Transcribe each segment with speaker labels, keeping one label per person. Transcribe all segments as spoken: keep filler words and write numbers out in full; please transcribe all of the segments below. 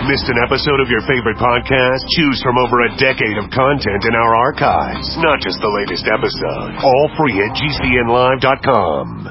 Speaker 1: Missed an episode of your favorite podcast? Choose from over a decade of content in our archives, not just the latest episode. All free at G C N live dot com.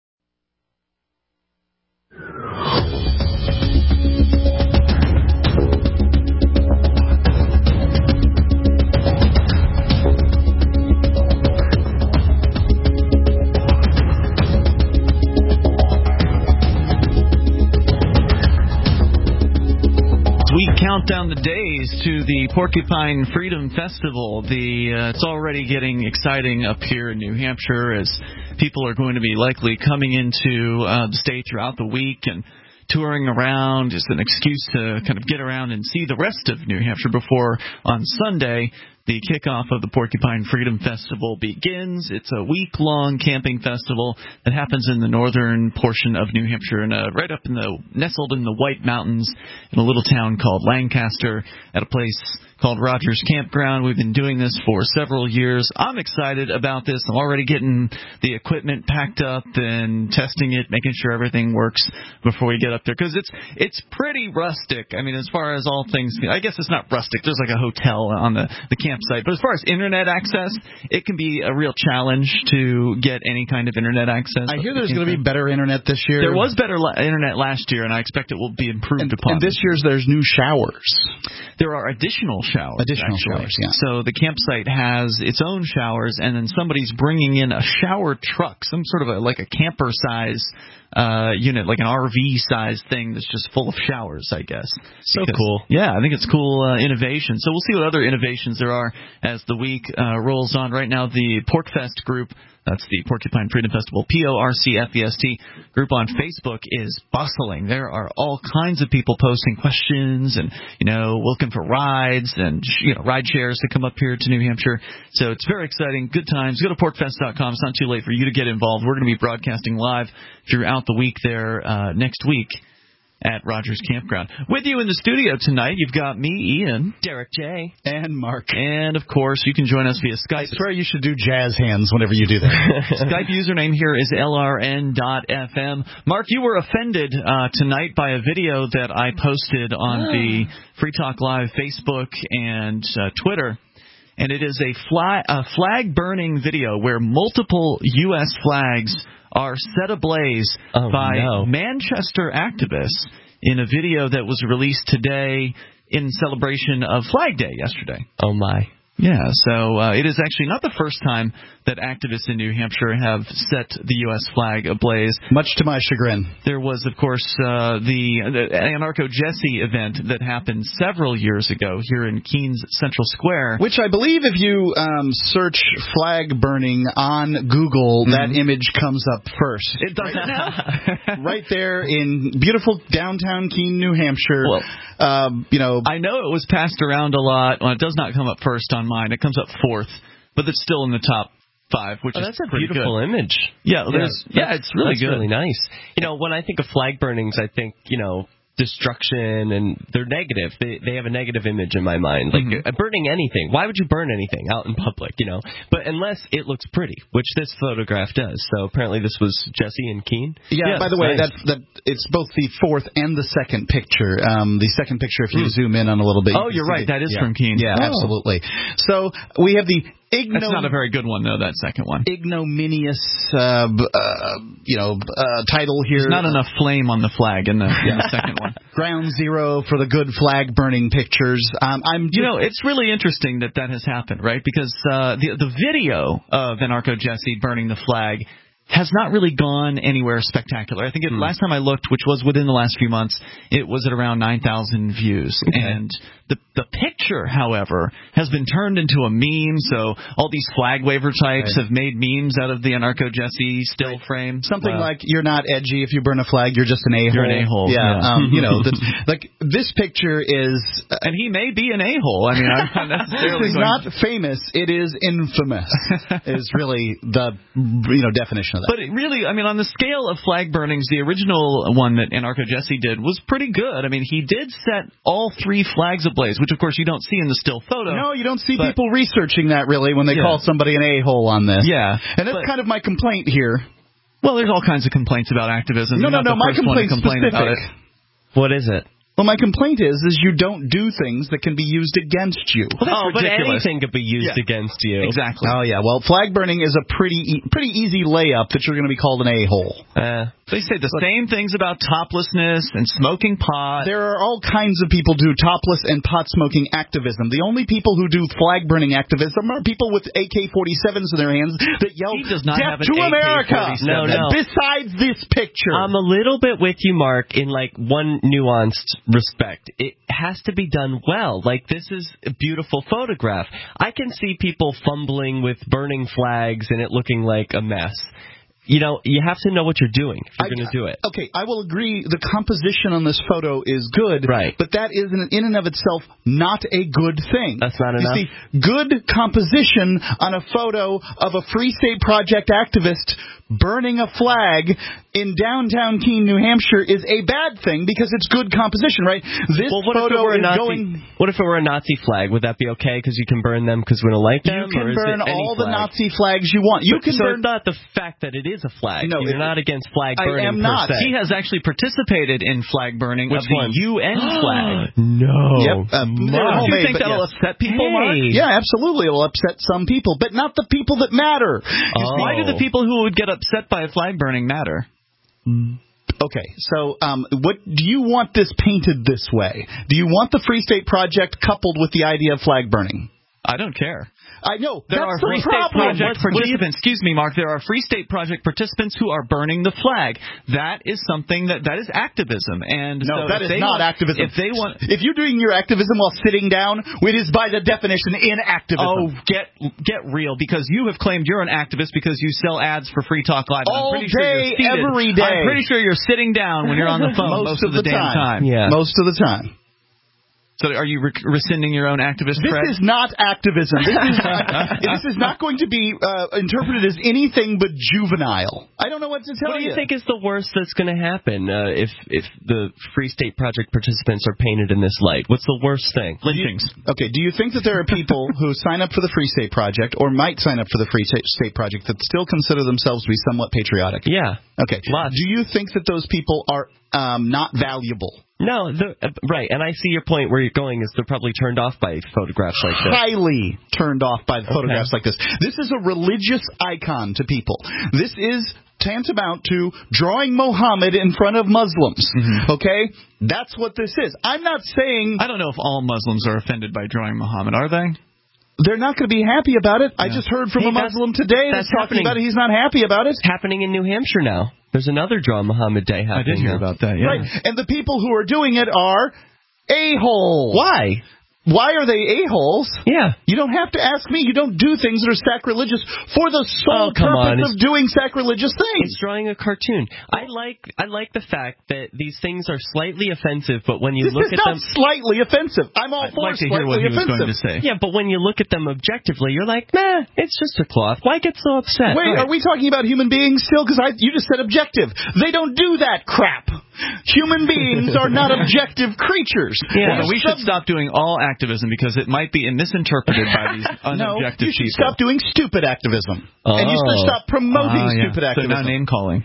Speaker 2: We count down the days to the Porcupine Freedom Festival. The uh, it's already getting exciting up here in New Hampshire as people are going to be likely coming into uh, the state throughout the week and touring around. It's an excuse to kind of get around and see the rest of New Hampshire before on Sunday the kickoff of the Porcupine Freedom Festival begins. It's a week-long camping festival that happens in the northern portion of New Hampshire, and uh, right up in the nestled in the White Mountains in a little town called Lancaster at a place called Rogers Campground. We've been doing this for several years. I'm excited about this. I'm already getting the equipment packed up and testing it, making sure everything works before we get up there, because it's it's pretty rustic. I mean, as far as all things, I guess it's not rustic. There's like a hotel on the, the campsite. But as far as internet access, it can be a real challenge to get any kind of internet access.
Speaker 3: I hear there's going to be better internet this year.
Speaker 2: There was better la- internet last year, and I expect it will be improved
Speaker 3: and,
Speaker 2: upon.
Speaker 3: And this year's there's new showers.
Speaker 2: There are additional showers.
Speaker 3: Additional
Speaker 2: actually.
Speaker 3: showers, yeah.
Speaker 2: So the campsite has its own showers, and then somebody's bringing in a shower truck, some sort of a like a camper size uh, unit, like an R V size thing that's just full of showers, I guess.
Speaker 4: So
Speaker 2: because,
Speaker 4: cool.
Speaker 2: Yeah, I think it's cool uh, innovation. So we'll see what other innovations there are as the week uh, rolls on. Right now, the PorcFest group, that's the Porcupine Freedom Festival, P O R C F E S T group on Facebook is bustling. There are all kinds of people posting questions and, you know, looking for rides and, you know, ride shares to come up here to New Hampshire. So it's very exciting. Good times. Go to porc fest dot com. It's not too late for you to get involved. We're going to be broadcasting live throughout the week there uh, next week at Rogers Campground. With you in the studio tonight, you've got me, Ian,
Speaker 4: Derek J,
Speaker 3: and Mark.
Speaker 2: And, of course, you can join us via Skype.
Speaker 3: I swear you should do jazz hands whenever you do that.
Speaker 2: Skype username here is L R N dot F M. Mark, you were offended uh, tonight by a video that I posted on the Free Talk Live Facebook and uh, Twitter. And it is a, fly, a flag-burning video where multiple U S flags are set ablaze
Speaker 4: oh,
Speaker 2: by
Speaker 4: no.
Speaker 2: Manchester activists in a video that was released today in celebration of Flag Day yesterday.
Speaker 4: Oh, my.
Speaker 2: Yeah, so uh, it is actually not the first time that activists in New Hampshire have set the U S flag ablaze.
Speaker 3: Much to my chagrin.
Speaker 2: There was, of course, uh, the, the Anarcho-Jesse event that happened several years ago here in Keens Central Square.
Speaker 3: Which I believe if you um, search flag burning on Google, mm-hmm. that image comes up first.
Speaker 2: It does
Speaker 3: right
Speaker 2: now?
Speaker 3: Right there in beautiful downtown Keene, New Hampshire.
Speaker 2: Well,
Speaker 3: um, you know,
Speaker 2: I know it was passed around a lot. Well, it does not come up first on mine. It comes up fourth, but it's still in the top five, which
Speaker 4: oh,
Speaker 2: is
Speaker 4: that's a
Speaker 2: pretty
Speaker 4: beautiful
Speaker 2: good.
Speaker 4: image.
Speaker 2: Yeah, yeah, yeah, it's really
Speaker 4: that's
Speaker 2: good.
Speaker 4: really nice. You know, when I think of flag burnings, I think, you know, destruction, and they're negative. They they have a negative image in my mind. Like mm-hmm. burning anything. Why would you burn anything out in public, you know? But unless it looks pretty, which this photograph does. So apparently this was Jesse and Keene.
Speaker 3: Yeah,
Speaker 4: yeah
Speaker 3: by the way,
Speaker 4: nice.
Speaker 3: that's that it's both the fourth and the second picture. Um, the second picture, if you mm. zoom in on a little bit.
Speaker 2: Oh, you you're right.
Speaker 3: The,
Speaker 2: that is
Speaker 3: yeah.
Speaker 2: from Keene.
Speaker 3: Yeah,
Speaker 2: oh.
Speaker 3: absolutely. So we have the Ignom-
Speaker 2: That's not a very good one, though, that second one.
Speaker 3: Ignominious, uh, uh, you know, uh, title here.
Speaker 2: There's not enough flame on the flag in the, in the second one.
Speaker 3: Ground zero for the good flag burning pictures. Um, I'm,
Speaker 2: you know, it's really interesting that that has happened, right? Because uh, the the video of Anarcho-Jesse burning the flag has not really gone anywhere spectacular. I think it, mm. last time I looked, which was within the last few months, it was at around nine thousand views. Okay. And the the picture, however, has been turned into a meme. So all these flag waver types right. have made memes out of the Anarcho-Jesse still right. frame.
Speaker 3: Something
Speaker 2: wow.
Speaker 3: like, you're not edgy if you burn a flag, you're just an a-hole.
Speaker 2: You're an a-hole.
Speaker 3: Yeah,
Speaker 2: yeah.
Speaker 3: Um, you know, the, like, this picture is...
Speaker 2: Uh, and he may be an a-hole. I mean, I'm not necessarily...
Speaker 3: It's not famous, it is infamous, is really the, you know, definition of that.
Speaker 2: But it really, I mean, on the scale of flag burnings, the original one that Anarcho-Jesse did was pretty good. I mean, he did set all three flags ablaze, which, of course, you don't see in the still photo.
Speaker 3: No, you don't see
Speaker 2: but,
Speaker 3: people researching that, really, when they
Speaker 2: yeah.
Speaker 3: call somebody an a-hole on this.
Speaker 2: Yeah.
Speaker 3: And that's
Speaker 2: but,
Speaker 3: kind of my complaint here.
Speaker 2: Well, there's all kinds of complaints about activism.
Speaker 3: No,
Speaker 2: You're
Speaker 3: no, no, my complaint's
Speaker 2: complaint
Speaker 3: specific.
Speaker 2: about it.
Speaker 4: What is it?
Speaker 3: Well, my complaint is, is you don't do things that can be used against you.
Speaker 4: Well, that's
Speaker 2: oh,
Speaker 4: ridiculous.
Speaker 2: but
Speaker 4: anything could be used
Speaker 3: yeah.
Speaker 4: against you.
Speaker 2: Exactly.
Speaker 3: Oh, yeah. Well, flag burning is a pretty e- pretty easy layup that you're going to be called an a-hole.
Speaker 4: Uh,
Speaker 2: They say the same things about toplessness and smoking pot.
Speaker 3: There are all kinds of people who do topless and pot-smoking activism. The only people who do flag-burning activism are people with A K forty-sevens in their hands that yell,
Speaker 2: He does not
Speaker 3: "Death
Speaker 2: have an
Speaker 3: to
Speaker 2: A K
Speaker 3: America!"
Speaker 4: No, no.
Speaker 3: Besides this picture.
Speaker 4: I'm a little bit with you, Mark, in like one nuanced respect. It has to be done well. Like, this is a beautiful photograph. I can see people fumbling with burning flags and it looking like a mess. You know, you have to know what you're doing if you're going to do it.
Speaker 3: Okay, I will agree the composition on this photo is good,
Speaker 4: right.
Speaker 3: but that is in, in and of itself not a good thing.
Speaker 4: That's not enough?
Speaker 3: You see, good composition on a photo of a Free State Project activist burning a flag in downtown Keene, New Hampshire is a bad thing because it's good composition, right? This
Speaker 4: well, what
Speaker 3: photo
Speaker 4: if it were a
Speaker 3: is
Speaker 4: Nazi,
Speaker 3: going...
Speaker 4: What if it were a Nazi flag? Would that be okay because you can burn them because we don't like them?
Speaker 3: You can
Speaker 4: or is
Speaker 3: burn
Speaker 4: it any
Speaker 3: all
Speaker 4: flag?
Speaker 3: the Nazi flags you want. You
Speaker 4: so,
Speaker 3: can
Speaker 4: so
Speaker 3: burn...
Speaker 4: it's not the fact that it is a flag.
Speaker 3: No,
Speaker 4: You're
Speaker 3: it,
Speaker 4: not against flag burning
Speaker 3: I am
Speaker 4: per
Speaker 3: not.
Speaker 4: se.
Speaker 2: He has actually participated in flag burning
Speaker 4: Which
Speaker 2: of the
Speaker 4: one?
Speaker 2: U N flag.
Speaker 4: No.
Speaker 3: Yep. Uh,
Speaker 2: Don't
Speaker 3: homemade,
Speaker 2: you think
Speaker 3: but
Speaker 2: that'll
Speaker 3: yes.
Speaker 2: upset people,
Speaker 4: Hey.
Speaker 2: Mark?
Speaker 3: Yeah, absolutely. It will upset some people, but not the people that matter.
Speaker 4: Oh.
Speaker 2: Why do the people who would get upset by a flag burning matter?
Speaker 3: Okay, so um, what do you want this painted this way? Do you want the Free State Project coupled with the idea of flag burning?
Speaker 2: I don't care.
Speaker 3: I know.
Speaker 2: There
Speaker 3: that's
Speaker 2: are
Speaker 3: the
Speaker 2: Free State
Speaker 3: problem.
Speaker 2: Project participants. Excuse me, Mark. There are Free State Project participants who are burning the flag. That is something that that is activism. And
Speaker 3: no,
Speaker 2: so
Speaker 3: that
Speaker 2: if
Speaker 3: is
Speaker 2: they
Speaker 3: not
Speaker 2: want,
Speaker 3: activism.
Speaker 2: If they want,
Speaker 3: if you're doing your activism while sitting down, it is by the definition inactivism.
Speaker 2: oh, get get real, because you have claimed you're an activist because you sell ads for Free Talk Live.
Speaker 3: All
Speaker 2: I'm pretty sure
Speaker 3: day,
Speaker 2: you're seated.
Speaker 3: every day.
Speaker 2: I'm pretty sure you're sitting down when you're on the phone most,
Speaker 3: most
Speaker 2: of the,
Speaker 3: the
Speaker 2: damn
Speaker 3: time.
Speaker 2: time.
Speaker 4: Yeah.
Speaker 3: Most of the time.
Speaker 2: So are you rec- rescinding your own activist
Speaker 3: This
Speaker 2: cred?
Speaker 3: is not activism. This is, this is not going to be uh, interpreted as anything but juvenile. I don't know what to tell
Speaker 4: What do you
Speaker 3: you.
Speaker 4: think is the worst that's going to happen uh, if if the Free State Project participants are painted in this light? What's the worst thing?
Speaker 2: Lynchings.
Speaker 3: Okay, do you think that there are people who sign up for the Free State Project or might sign up for the Free State Project that still consider themselves to be somewhat patriotic?
Speaker 4: Yeah.
Speaker 3: Okay.
Speaker 4: Lots.
Speaker 3: Do you think that those people are um, not valuable?
Speaker 4: No, the, uh, right, and I see your point where you're going is they're probably turned off by photographs like this.
Speaker 3: Highly turned off by photographs
Speaker 4: Okay.
Speaker 3: like this. This is a religious icon to people. This is tantamount to drawing Muhammad in front of Muslims. Mm-hmm. Okay? That's what this is. I'm not saying...
Speaker 2: I don't know if all Muslims are offended by drawing Muhammad, are they?
Speaker 3: They're not going to be happy about it. Yeah. I just heard from
Speaker 4: hey,
Speaker 3: a Muslim today that's, that's talking
Speaker 4: happening.
Speaker 3: about it. He's not happy about it.
Speaker 4: It's happening in New Hampshire now. There's another Draw Muhammad Day happening.
Speaker 2: I did hear
Speaker 4: now.
Speaker 2: about that, yeah.
Speaker 3: Right. And the people who are doing it are a-holes.
Speaker 4: Why?
Speaker 3: Why are they a-holes?
Speaker 4: Yeah.
Speaker 3: You don't have to ask me. You don't do things that are sacrilegious for the sole
Speaker 4: Oh, come
Speaker 3: purpose
Speaker 4: on.
Speaker 3: of doing sacrilegious things.
Speaker 4: It's drawing a cartoon. I like I like the fact that these things are slightly offensive, but when you
Speaker 3: this
Speaker 4: look
Speaker 3: is
Speaker 4: at
Speaker 3: not
Speaker 4: them,
Speaker 3: slightly offensive. I'm all
Speaker 2: I'd
Speaker 3: for
Speaker 2: like to
Speaker 3: slightly
Speaker 2: hear what he was
Speaker 3: offensive.
Speaker 2: going to say.
Speaker 4: yeah, but when you look at them objectively, you're like, nah, it's just a cloth. Why get so upset?
Speaker 3: Wait,
Speaker 4: Right.
Speaker 3: are we talking about human beings still? Because you just said objective. They don't do that crap. Human beings are not objective creatures.
Speaker 4: Yeah,
Speaker 2: well, we should stop doing all activism because it might be misinterpreted by these
Speaker 3: No,
Speaker 2: unobjective
Speaker 3: you should
Speaker 2: people.
Speaker 3: stop doing stupid activism.
Speaker 4: Oh.
Speaker 3: And you should stop promoting
Speaker 2: Ah, yeah.
Speaker 3: stupid
Speaker 2: So
Speaker 3: activism.
Speaker 2: now name calling.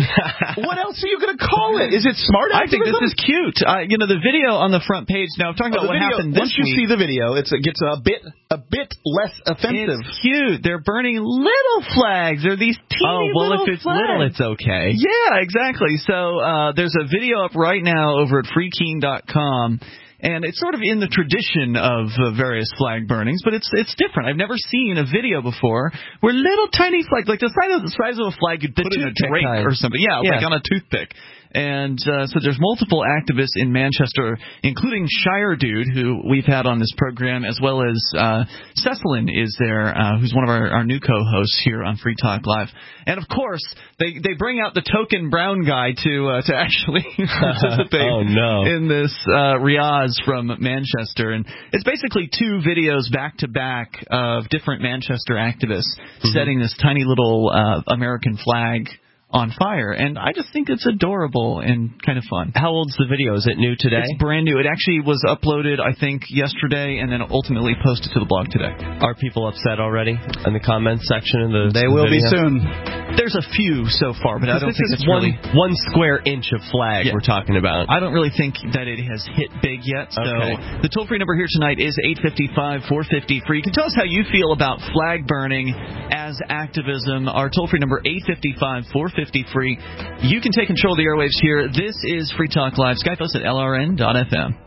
Speaker 3: What else are you going to call it? Is it smart
Speaker 2: I think
Speaker 3: activism?
Speaker 2: this is cute. Uh, you know, the video on the front page. Now, I'm talking
Speaker 3: Oh,
Speaker 2: about
Speaker 3: the
Speaker 2: what
Speaker 3: video,
Speaker 2: happened this
Speaker 3: once you
Speaker 2: week.
Speaker 3: see the video, it's, it gets a bit a bit less offensive.
Speaker 2: It's cute. They're burning little flags. They're these teeny
Speaker 4: oh, well,
Speaker 2: little
Speaker 4: if it's
Speaker 2: flags.
Speaker 4: little, it's okay.
Speaker 2: Yeah, exactly. So uh, there's a video up right now over at free keene dot com. And it's sort of in the tradition of uh, various flag burnings, but it's it's different. I've never seen a video before where little tiny flags, like the size of the size of a flag, you'd put in a drink
Speaker 4: kind.
Speaker 2: or something. Yeah,
Speaker 4: Yeah.
Speaker 2: like on a toothpick. And uh, so there's multiple activists in Manchester, including Shire Dude, who we've had on this program, as well as uh, Cecilin is there, uh, who's one of our, our new co-hosts here on Free Talk Live. And, of course, they, they bring out the token brown guy to uh, to actually participate
Speaker 4: oh, no.
Speaker 2: in this uh, Riaz from Manchester. And it's basically two videos back-to-back of different Manchester activists mm-hmm. setting this tiny little uh, American flag on fire, and I just think it's adorable and kind of fun.
Speaker 4: How old's the video? Is it new today?
Speaker 2: It's brand new. It actually was uploaded, I think, yesterday, and then ultimately posted to the blog today.
Speaker 4: Are people upset already in the comments section of the
Speaker 3: They will
Speaker 4: video?
Speaker 3: be soon.
Speaker 2: There's a few so far, but I don't think it's
Speaker 4: one,
Speaker 2: really...
Speaker 4: one square inch of flag yeah. we're talking about.
Speaker 2: I don't really think that it has hit big yet. So
Speaker 4: okay.
Speaker 2: The toll-free number here tonight is eight five five, four five zero, free. You can tell us how you feel about flag burning as activism. Our toll-free number, eight five five, four five zero, free. You can take control of the airwaves here. This is Free Talk Live. Skype us at L R N dot F M.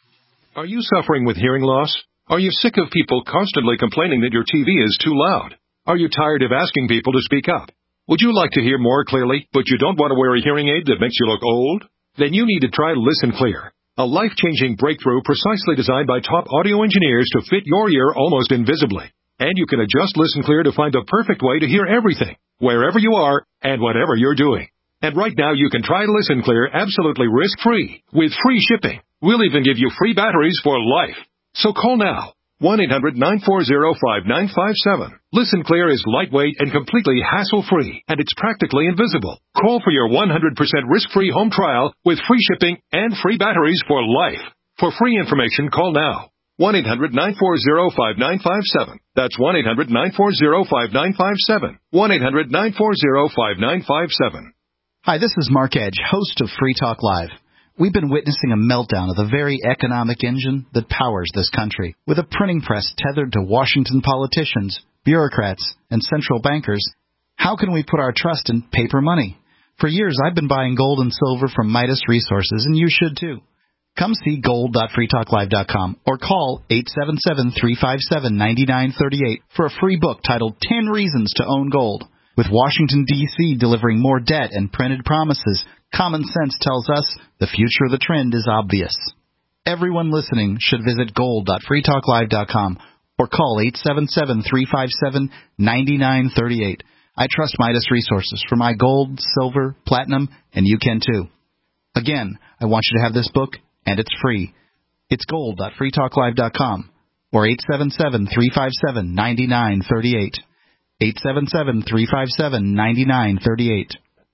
Speaker 5: Are you suffering with hearing loss? Are you sick of people constantly complaining that your T V is too loud? Are you tired of asking people to speak up? Would you like to hear more clearly, but you don't want to wear a hearing aid that makes you look old? Then you need to try Listen Clear, a life-changing breakthrough precisely designed by top audio engineers to fit your ear almost invisibly. And you can adjust Listen Clear to find the perfect way to hear everything, wherever you are and whatever you're doing. And right now you can try Listen Clear absolutely risk-free with free shipping. We'll even give you free batteries for life. So call now. one eight hundred nine four zero five nine five seven. Listen Clear is lightweight and completely hassle-free, and it's practically invisible. Call for your one hundred percent risk-free home trial with free shipping and free batteries for life. For free information, call now. one eight hundred nine four zero five nine five seven. That's one eight hundred nine four zero five nine five seven. one eight hundred nine four zero five nine five seven.
Speaker 3: Hi, this is Mark Edge, host of Free Talk Live. We've been witnessing a meltdown of the very economic engine that powers this country. With a printing press tethered to Washington politicians, bureaucrats, and central bankers, how can we put our trust in paper money? For years, I've been buying gold and silver from Midas Resources, and you should too. Come see gold dot free talk live dot com or call eight seven seven, three five seven, nine nine three eight for a free book titled ten Reasons to Own Gold. With Washington, D C delivering more debt and printed promises, common sense tells us the future of the trend is obvious. Everyone listening should visit gold dot free talk live dot com or call eight seven seven, three five seven, nine nine three eight. I trust Midas Resources for my gold, silver, platinum, and you can too. Again, I want you to have this book, and it's free. It's gold dot free talk live dot com or eight seven seven, three five seven, nine nine three eight. eight seven seven, three five seven, nine nine three eight.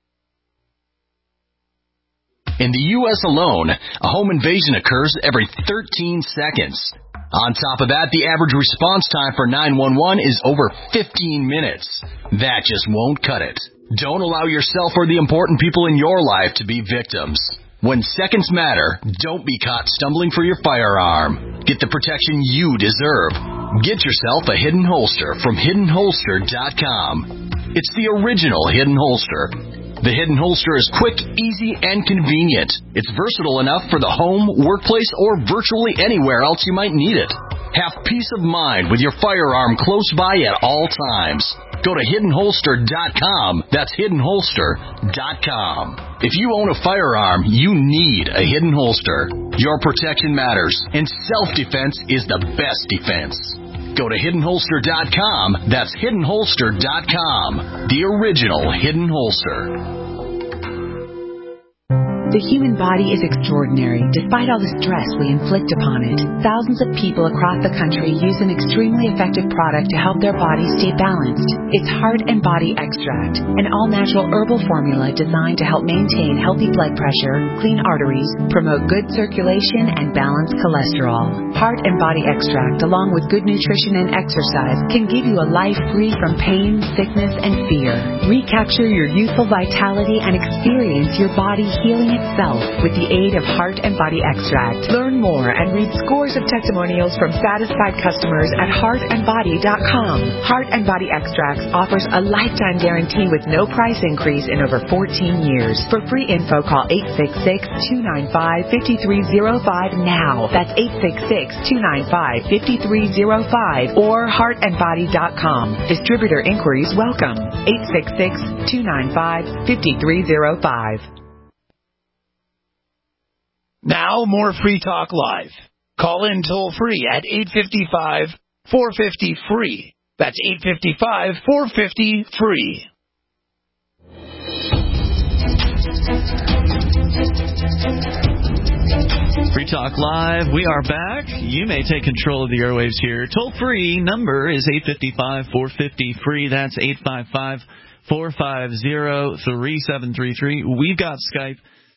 Speaker 6: In the U S alone, a home invasion occurs every thirteen seconds. On top of that, the average response time for nine one one is over fifteen minutes. That just won't cut it. Don't allow yourself or the important people in your life to be victims. When seconds matter, don't be caught stumbling for your firearm. Get the protection you deserve. Get yourself a Hidden Holster from hidden holster dot com. It's the original Hidden Holster. The Hidden Holster is quick, easy, and convenient. It's versatile enough for the home, workplace, or virtually anywhere else you might need it. Have peace of mind with your firearm close by at all times. Go to hidden holster dot com. That's hidden holster dot com. If you own a firearm, you need a Hidden Holster. Your protection matters, and self-defense is the best defense. Go to hidden holster dot com. That's hidden holster dot com. The original Hidden Holster.
Speaker 7: The human body is extraordinary, despite all the stress we inflict upon it. Thousands of people across the country use an extremely effective product to help their bodies stay balanced. It's Heart and Body Extract, an all-natural herbal formula designed to help maintain healthy blood pressure, clean arteries, promote good circulation, and balance cholesterol. Heart and Body Extract, along with good nutrition and exercise, can give you a life free from pain, sickness, and fear. Recapture your youthful vitality and experience your body healing itself with the aid of Heart and Body Extract. Learn more and read scores of testimonials from satisfied customers at heart and body dot com. Heart and Body Extracts offers a lifetime guarantee with no price increase in over fourteen years. For free info, call eight six six, two nine five, five three zero five now. That's eight six six, two nine five, five three zero five or heart and body dot com. Distributor inquiries welcome. eight six six, two nine five, five three zero five.
Speaker 8: Now, more Free Talk Live. Call in toll-free at eight five five, four five zero, free. That's eight five five, four five zero, free.
Speaker 2: Free Talk Live, we are back. You may take control of the airwaves here. Toll-free number is eight five five, four five zero, free. That's eight five five, four five zero, three seven three three. We've got Skype.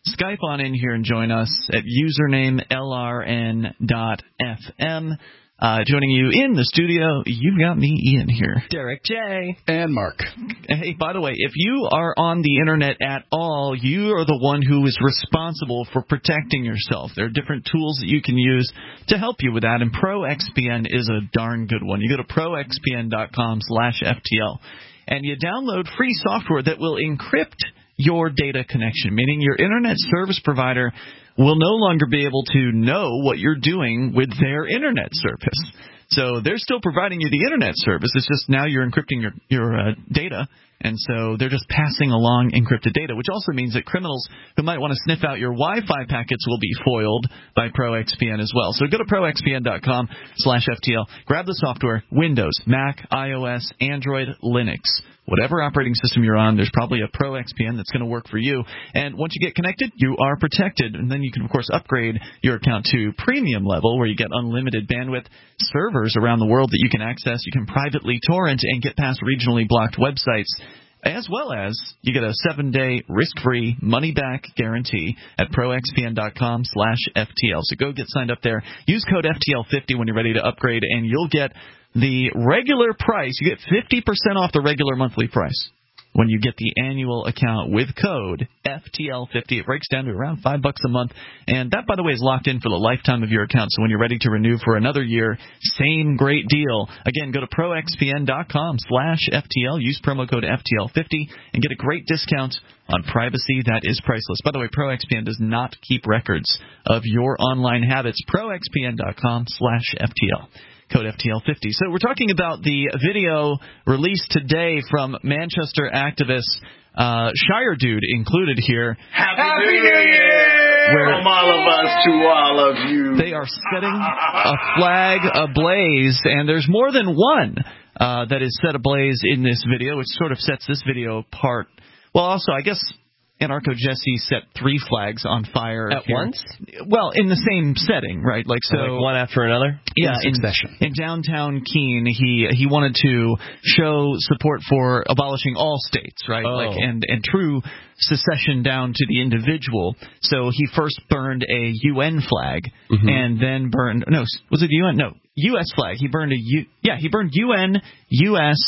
Speaker 2: Skype on in here and join us at username L R N dot F M. Uh, joining you in the studio, you've got me, Ian, here.
Speaker 4: Derek J.
Speaker 3: And Mark.
Speaker 2: Hey, by the way, if you are on the Internet at all, you are the one who is responsible for protecting yourself. There are different tools that you can use to help you with that, and ProXPN is a darn good one. You go to pro x p n dot com slash F T L, and you download free software that will encrypt your data connection, meaning your Internet service provider will no longer be able to know what you're doing with their Internet service. So they're still providing you the Internet service. It's just now you're encrypting your, your uh, data, and so they're just passing along encrypted data, which also means that criminals who might want to sniff out your Wi-Fi packets will be foiled by ProXPN as well. So go to pro x p n dot com slash F T L. Grab the software, Windows, Mac, iOS, Android, Linux. Whatever operating system you're on, there's probably a ProXPN that's going to work for you. And once you get connected, you are protected. And then you can, of course, upgrade your account to premium level, where you get unlimited bandwidth, servers around the world that you can access. You can privately torrent and get past regionally blocked websites, as well as you get a seven-day risk-free money-back guarantee at pro x p n dot com slash F T L. So go get signed up there. Use code F T L fifty when you're ready to upgrade, and you'll get the regular price. You get fifty percent off the regular monthly price when you get the annual account with code F T L fifty. It breaks down to around five bucks a month, and that, by the way, is locked in for the lifetime of your account. So when you're ready to renew for another year, same great deal. Again, go to pro x p n dot com slash F T L. Use promo code F T L fifty and get a great discount on privacy that is priceless. By the way, ProXPN does not keep records of your online habits. pro x p n dot com slash F T L. Code F T L fifty. So we're talking about the video released today from Manchester activists, uh, Shire Dude included here.
Speaker 9: Happy, Happy New Year! From all of us to all of you.
Speaker 2: They are setting a flag ablaze, and there's more than one uh, that is set ablaze in this video, which sort of sets this video apart. Well, also, I guess Anarcho Jesse set three flags on fire
Speaker 4: at
Speaker 2: here.
Speaker 4: once.
Speaker 2: Well, in the same setting, right? Like so,
Speaker 4: like one after another.
Speaker 2: Yeah,
Speaker 3: in succession.
Speaker 2: In, in downtown Keene, he he wanted to show support for abolishing all states, right?
Speaker 4: Oh.
Speaker 2: Like and and true secession down to the individual. So he first burned a U N flag, mm-hmm. and then burned no, was it U N? No, U S flag. He burned a U. Yeah, he burned U N, U S.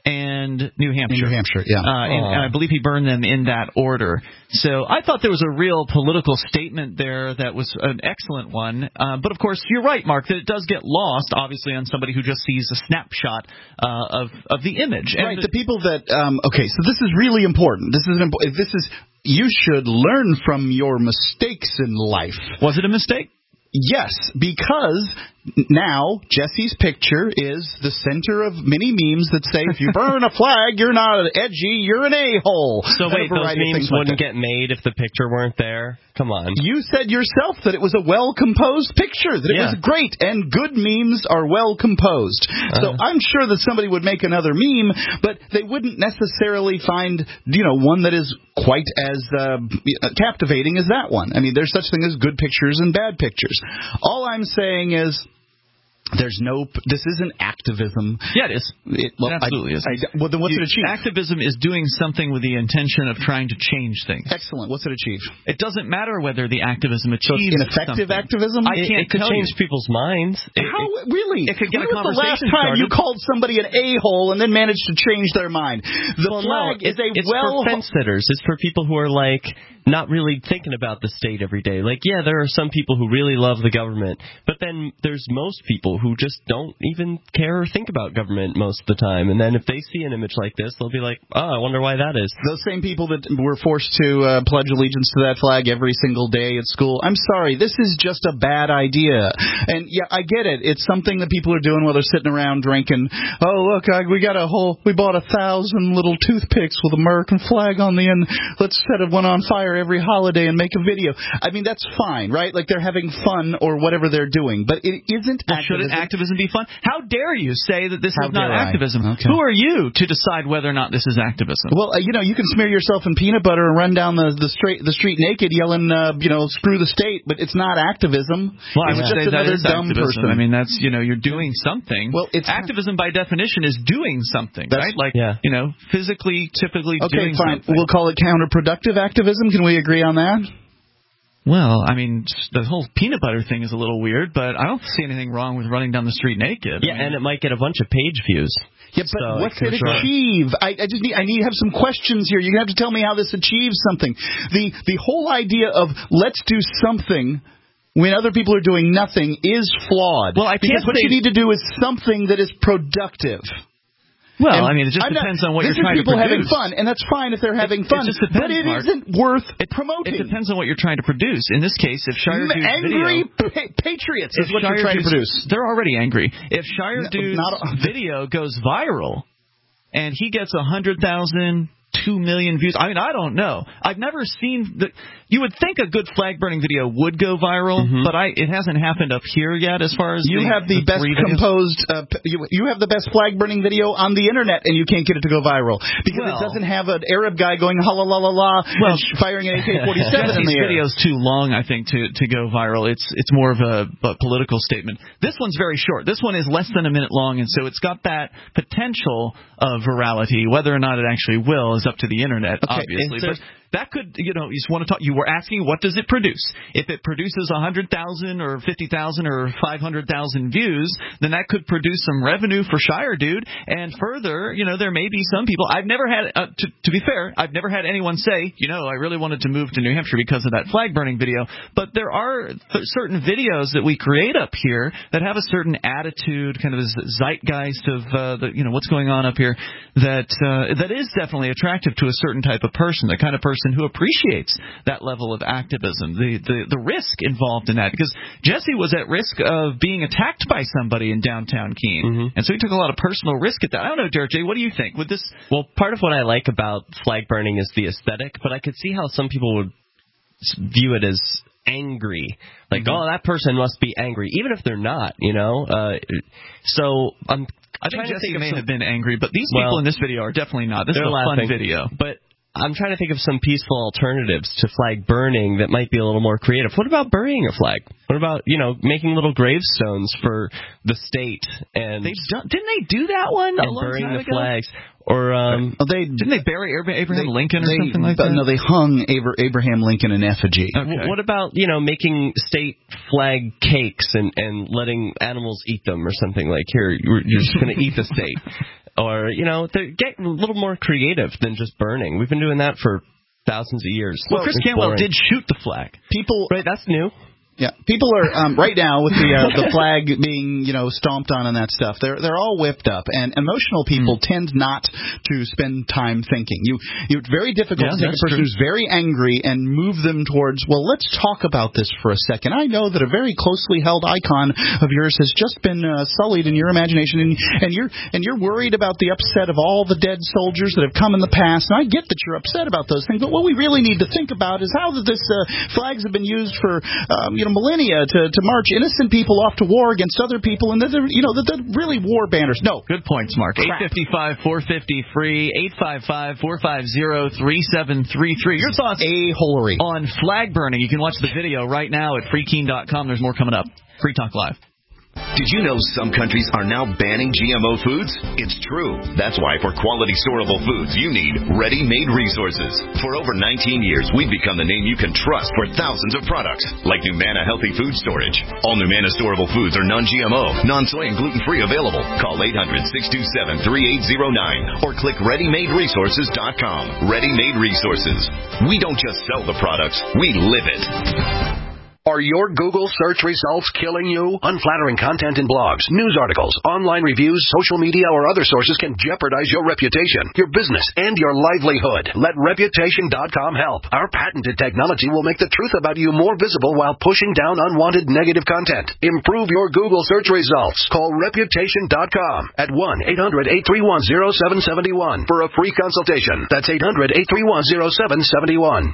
Speaker 2: And New Hampshire.
Speaker 3: New Hampshire, yeah.
Speaker 2: Uh, and, and I believe he burned them in that order. So I thought there was a real political statement there that was an excellent one. Uh, but, of course, you're right, Mark, that it does get lost, obviously, on somebody who just sees a snapshot uh, of, of the image.
Speaker 3: Right, and the, the people that um, – okay, so this is really important. This is important. This is – you should learn from your mistakes in life.
Speaker 2: Was it a mistake?
Speaker 3: Yes, because now Jesse's picture is the center of many memes that say if you burn a flag, you're not edgy, you're an a-hole.
Speaker 4: So wait, those memes wouldn't get made if the picture weren't there? Come on.
Speaker 3: You said yourself that it was a well-composed picture, that it
Speaker 4: yeah.
Speaker 3: was great, and good memes are well-composed. Uh-huh. So I'm sure that somebody would make another meme, but they wouldn't necessarily find, you know, one that is quite as uh, captivating as that one. I mean, there's such thing as good pictures and bad pictures. All I'm saying is there's no – this isn't activism.
Speaker 2: Yeah, it is.
Speaker 3: It, well,
Speaker 2: it absolutely
Speaker 3: I,
Speaker 2: is.
Speaker 3: I, well, then what's
Speaker 2: you,
Speaker 3: it achieve?
Speaker 2: Activism is doing something with the intention of trying to change things.
Speaker 3: Excellent. What's it achieve?
Speaker 2: It doesn't matter whether the activism achieves
Speaker 3: so it's ineffective
Speaker 2: something.
Speaker 3: activism?
Speaker 2: I can't
Speaker 4: it, it could
Speaker 2: tell
Speaker 4: change
Speaker 2: you.
Speaker 4: people's minds. It,
Speaker 3: How?
Speaker 4: It,
Speaker 3: really?
Speaker 2: It could get
Speaker 3: when
Speaker 2: a
Speaker 3: was the last
Speaker 2: conversation
Speaker 3: time
Speaker 2: started?
Speaker 3: you called somebody an a-hole and then managed to change their mind? The
Speaker 4: well,
Speaker 3: flag
Speaker 4: no,
Speaker 3: is a
Speaker 4: it's
Speaker 3: well...
Speaker 4: for fence sitters. It's for people who are, like, not really thinking about the state every day. Like, yeah, there are some people who really love the government, but then there's most people who just don't even care or think about government most of the time. And then if they see an image like this, they'll be like, oh, I wonder why that is.
Speaker 3: Those same people that were forced to uh, pledge allegiance to that flag every single day at school. I'm sorry, this is just a bad idea. And, yeah, I get it. It's something that people are doing while they're sitting around drinking. Oh, look, I, we got a whole, we bought a thousand little toothpicks with American flag on the end. Let's set one on fire every holiday and make a video. I mean, that's fine, right? Like they're having fun or whatever they're doing. But it isn't
Speaker 2: well,
Speaker 3: activism.
Speaker 2: Shouldn't activism be fun? How dare you say that this
Speaker 3: How
Speaker 2: is not
Speaker 3: I?
Speaker 2: activism?
Speaker 3: Okay.
Speaker 2: Who are you to decide whether or not this is activism?
Speaker 3: Well, uh, you know, you can smear yourself in peanut butter and run down the the street the street naked, yelling, uh, you know, screw the state. But it's not activism.
Speaker 2: Well, I
Speaker 3: it's
Speaker 2: would
Speaker 3: just
Speaker 2: say that
Speaker 3: another
Speaker 2: is
Speaker 3: dumb
Speaker 2: activism.
Speaker 3: person.
Speaker 2: I mean, that's you know, you're doing something.
Speaker 3: Well, it's
Speaker 2: activism by definition is doing something,
Speaker 3: that's,
Speaker 2: right? Like,
Speaker 4: yeah.
Speaker 2: you know, physically, typically
Speaker 3: okay,
Speaker 2: doing
Speaker 3: fine.
Speaker 2: something.
Speaker 3: We'll call it counterproductive activism. Can we agree on that?
Speaker 2: Well, I mean, the whole peanut butter thing is a little weird, but I don't see anything wrong with running down the street naked.
Speaker 4: Yeah,
Speaker 2: I mean,
Speaker 4: and it might get a bunch of page views.
Speaker 3: Yeah, but
Speaker 4: so,
Speaker 3: what's it
Speaker 4: sure.
Speaker 3: achieve? I, I just need I need to have some questions here. You have to tell me how this achieves something. The the whole idea of let's do something when other people are doing nothing is flawed.
Speaker 2: Well, I can't
Speaker 3: because what
Speaker 2: say-
Speaker 3: you need to do is something that is productive.
Speaker 2: Well,
Speaker 3: And
Speaker 2: I mean, it just
Speaker 3: I'm
Speaker 2: depends
Speaker 3: not,
Speaker 2: on what
Speaker 3: this
Speaker 2: you're trying
Speaker 3: is
Speaker 2: to
Speaker 3: people
Speaker 2: produce.
Speaker 3: having fun, and that's fine if they're having
Speaker 2: It-
Speaker 3: fun.
Speaker 2: it just depends,
Speaker 3: but it
Speaker 2: Mark.
Speaker 3: isn't worth
Speaker 2: It,
Speaker 3: promoting.
Speaker 2: It depends on what you're trying to produce. In this case, if Shire
Speaker 3: M-
Speaker 2: Dude's
Speaker 3: angry
Speaker 2: video...
Speaker 3: pa- patriots is
Speaker 2: if
Speaker 3: what
Speaker 2: Shire
Speaker 3: you're trying
Speaker 2: Dude's-
Speaker 3: to produce.
Speaker 2: They're already angry. If Shire
Speaker 3: No,
Speaker 2: Dude's
Speaker 3: not-
Speaker 2: video goes viral and he gets one hundred thousand, two million views, I mean, I don't know. I've never seen... the. You would think a good flag-burning video would go viral,
Speaker 4: Mm-hmm.
Speaker 2: but I it hasn't happened up here yet as far as
Speaker 3: You
Speaker 2: the,
Speaker 3: have the, best
Speaker 2: three videos.
Speaker 3: composed. Uh, p- you, you have the best flag burning video on the internet, and you can't get it to go viral because
Speaker 2: Well-
Speaker 3: it doesn't have an Arab guy going la la la la la
Speaker 2: Well,
Speaker 3: and sh- firing an A K forty-seven in
Speaker 2: Jesse's
Speaker 3: the air.
Speaker 2: video's too long, I think, to, to go viral. It's it's more of a, a political statement. This one's very short. This one is less than a minute long, and so it's got that potential of virality. Whether or not it actually will is up to the internet,
Speaker 3: Okay,
Speaker 2: obviously.
Speaker 3: is there-
Speaker 2: But that could, you know, you just want to talk. You were asking, what does it produce? If it produces one hundred thousand or fifty thousand or five hundred thousand views, then that could produce some revenue for Shire Dude. And further, you know, there may be some people. I've never had, uh, to, to be fair, I've never had anyone say, you know, I really wanted to move to New Hampshire because of that flag burning video. But there are th- certain videos that we create up here that have a certain attitude, kind of a zeitgeist of, uh, the, you know, what's going on up here that uh, that is definitely attractive to a certain type of person, the kind of person who appreciates that level of activism, the, the, the risk involved in that. Because Jesse was at risk of being attacked by somebody in downtown Keene,
Speaker 4: Mm-hmm.
Speaker 2: and so he took a lot of personal risk at that. I don't know, Derek J., what do you think? Would this...
Speaker 4: Well, part of what I like about flag burning is the aesthetic, but I could see how some people would s- view it as angry. Like,
Speaker 2: Mm-hmm.
Speaker 4: oh, that person must be angry, even if they're not, you know? Uh, so I'm
Speaker 2: I think
Speaker 4: trying to
Speaker 2: Jesse
Speaker 4: think of
Speaker 2: may
Speaker 4: some,
Speaker 2: have been angry, but these
Speaker 4: Well,
Speaker 2: people in this video are definitely not. This is
Speaker 4: they're
Speaker 2: a
Speaker 4: laughing.
Speaker 2: fun video.
Speaker 4: But I'm trying to think of some peaceful alternatives to flag burning that might be a little more creative. What about burying a flag? What about, you know, making little gravestones for the state and
Speaker 2: They've done, didn't they do that one a
Speaker 4: and
Speaker 2: long
Speaker 4: burying
Speaker 2: time
Speaker 4: the
Speaker 2: ago?
Speaker 4: flags? Or um,
Speaker 3: Oh, they
Speaker 2: Didn't they bury Abra- Abraham
Speaker 3: they-
Speaker 2: Lincoln or
Speaker 3: they-
Speaker 2: something like
Speaker 3: but
Speaker 2: that?
Speaker 3: No, they hung Abra- Abraham Lincoln in effigy.
Speaker 2: Okay.
Speaker 4: w- what about, you know, making state flag cakes and, and letting animals eat them or something like, here, you're, you're just going to eat the state. Or, you know, they get a little more creative than just burning. We've been doing that for thousands of years.
Speaker 2: Well, Chris
Speaker 4: It's
Speaker 2: Cantwell
Speaker 4: boring.
Speaker 2: did shoot the flag.
Speaker 3: People,
Speaker 4: Right, that's new.
Speaker 3: yeah, people are um, right now with the uh, the flag being you know stomped on and that stuff. They're they're all whipped up, and emotional people
Speaker 2: Mm.
Speaker 3: tend not to spend time thinking. You you it's very difficult
Speaker 2: Yeah,
Speaker 3: to take a
Speaker 2: that's
Speaker 3: person
Speaker 2: true.
Speaker 3: who's very angry and move them towards. Well, let's talk about this for a second. I know that a very closely held icon of yours has just been uh, sullied in your imagination, and, and you're and you're worried about the upset of all the dead soldiers that have come in the past. And I get that you're upset about those things, but what we really need to think about is how that this uh, flags have been used for um, you know millennia to, to march innocent people off to war against other people, and that they're, you know that they're really war banners. No,
Speaker 2: Good points, Mark.
Speaker 3: Crap.
Speaker 2: eight five five, four five zero, free, eight five five, four five zero, three seven three three. Your thoughts
Speaker 3: a holery.
Speaker 2: on flag burning. You can watch the video right now at free keen dot com. There's more coming up. Free Talk Live.
Speaker 10: Did you know some countries are now banning G M O foods? It's true. That's why for quality storable foods, you need ready-made resources. For over nineteen years, we've become the name you can trust for thousands of products, like Numana Healthy Food Storage. All Numana storable foods are non G M O, non-soy, and gluten-free available. Call eight hundred, six two seven, three eight zero nine or click ready made resources dot com. Ready-Made Resources. We don't just sell the products, we live it.
Speaker 11: Are your Google search results killing you? Unflattering content in blogs, news articles, online reviews, social media, or other sources can jeopardize your reputation, your business, and your livelihood. Let reputation dot com help. Our patented technology will make the truth about you more visible while pushing down unwanted negative content. Improve your Google search results. Call reputation dot com at one eight hundred, eight three one, zero seven seven one for a free consultation. That's eight hundred, eight three one, zero seven seven one.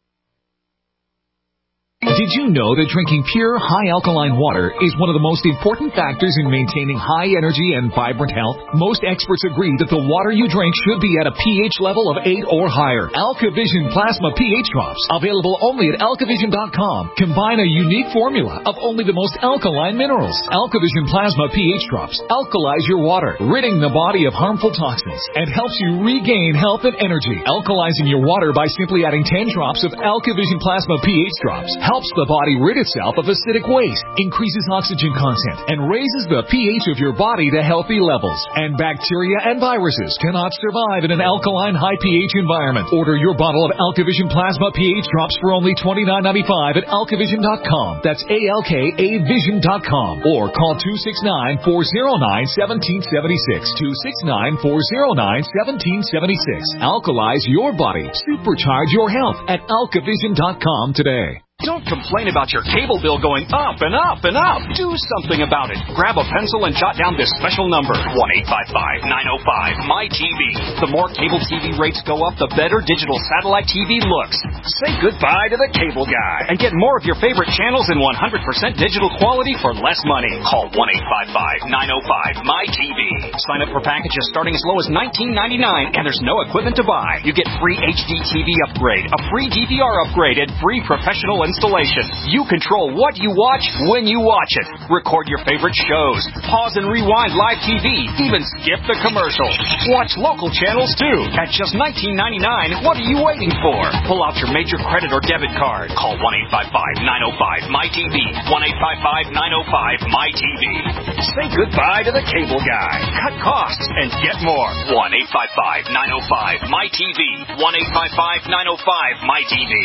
Speaker 12: Did you know that drinking pure, high-alkaline water is one of the most important factors in maintaining high energy and vibrant health? Most experts agree that the water you drink should be at a pH level of eight or higher. AlkaVision Plasma pH Drops, available only at alkavision dot com, combine a unique formula of only the most alkaline minerals. AlkaVision Plasma pH Drops alkalize your water, ridding the body of harmful toxins, and helps you regain health and energy. Alkalizing your water by simply adding ten drops of AlkaVision Plasma pH Drops helps the body rid itself of acidic waste, increases oxygen content, and raises the pH of your body to healthy levels. And bacteria and viruses cannot survive in an alkaline high pH environment. Order your bottle of AlkaVision Plasma pH drops for only twenty-nine ninety-five at alkavision dot com. That's A L K A vision dot com. Or call two six nine, four oh nine, one seven seven six. two six nine, four oh nine, one seven seven six. Alkalize your body. Supercharge your health at alkavision dot com today.
Speaker 13: Don't complain about your cable bill going up and up and up. Do something about it. Grab a pencil and jot down this special number, one eight five five, nine oh five, M Y T V. The more cable T V rates go up, the better digital satellite T V looks. Say goodbye to the cable guy and get more of your favorite channels in one hundred percent digital quality for less money. Call one eight five five, nine oh five, M Y T V. Sign up for packages starting as low as nineteen ninety-nine, and there's no equipment to buy. You get free H D T V upgrade, a free D V R upgrade, and free professional installation. You control what you watch when you watch it. Record your favorite shows. Pause and rewind live T V. Even skip the commercials. Watch local channels too. At just nineteen ninety-nine, what are you waiting for? Pull out your major credit or debit card. Call one eight five five, nine oh five, M Y T V. one eight five five, nine oh five, M Y T V. Say goodbye to the cable guy. Cut costs and get more. one eight five five, nine oh five, M Y T V. one eight five five, nine oh five, M Y T V.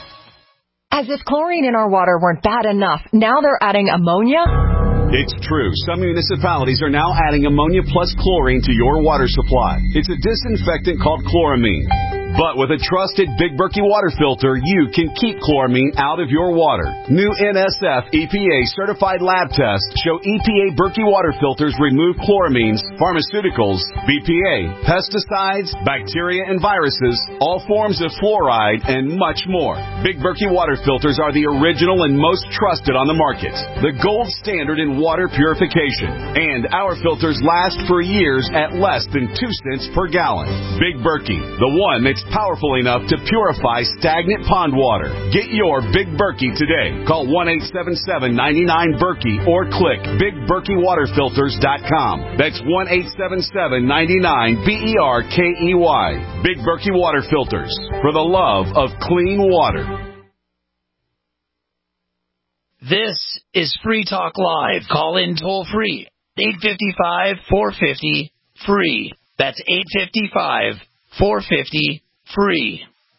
Speaker 14: As if chlorine in our water weren't bad enough, now they're adding ammonia?
Speaker 15: It's true. Some municipalities are now adding ammonia plus chlorine to your water supply. It's a disinfectant called chloramine. But with a trusted Big Berkey water filter, you can keep chloramine out of your water. New N S F E P A certified lab tests show E P A Berkey water filters remove chloramines, pharmaceuticals, B P A, pesticides, bacteria and viruses, all forms of fluoride, and much more. Big Berkey water filters are the original and most trusted on the market. The gold standard in water purification. And our filters last for years at less than two cents per gallon. Big Berkey, the one that's powerful enough to purify stagnant pond water. Get your Big Berkey today. Call one eight seven seven, nine nine, Berkey or click big berkey water filters dot com. That's one eight seven seven, nine nine, B E R K E Y. Big Berkey Water Filters, for the love of clean water.
Speaker 8: This is Free Talk Live. Call in toll free. eight five five, four five zero, free. That's eight five five, four five zero, free.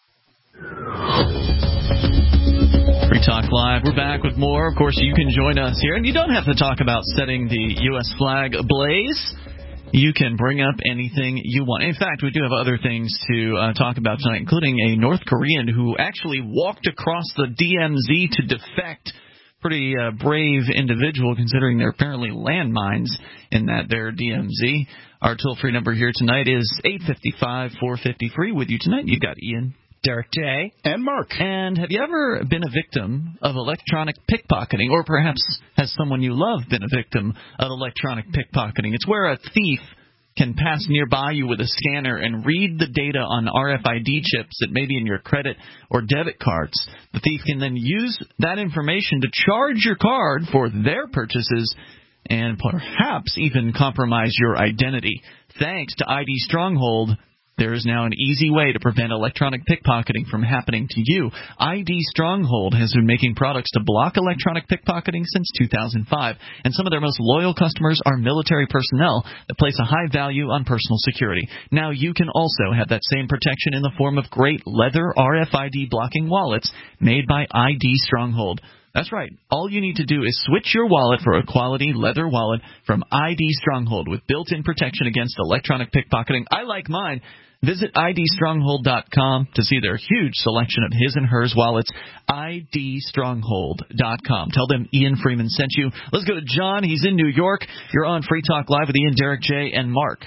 Speaker 2: Free Talk Live. We're back with more. Of course, you can join us here, and you don't have to talk about setting the U S flag ablaze. You can bring up anything you want. In fact, we do have other things to uh, talk about tonight, including a North Korean who actually walked across the D M Z to defect. Pretty uh, brave individual, considering there are apparently landmines in that there D M Z. Our toll-free number here tonight is eight five five, four five zero, free. With you tonight, you've got Ian,
Speaker 4: Derek J,
Speaker 3: and Mark.
Speaker 2: And have you ever been a victim of electronic pickpocketing, or perhaps has someone you love been a victim of electronic pickpocketing? It's where a thief can pass nearby you with a scanner and read the data on R F I D chips that may be in your credit or debit cards. The thief can then use that information to charge your card for their purchases and perhaps even compromise your identity. Thanks to I D Stronghold, there is now an easy way to prevent electronic pickpocketing from happening to you. I D Stronghold has been making products to block electronic pickpocketing since two thousand five, and some of their most loyal customers are military personnel that place a high value on personal security. Now you can also have that same protection in the form of great leather R F I D blocking wallets made by I D Stronghold. That's right. All you need to do is switch your wallet for a quality leather wallet from I D Stronghold with built-in protection against electronic pickpocketing. I like mine. Visit I D stronghold dot com to see their huge selection of his and hers wallets. I D stronghold dot com. Tell them Ian Freeman sent you. Let's go to John. He's in New York. You're on Free Talk Live with Ian, Derek J, and Mark.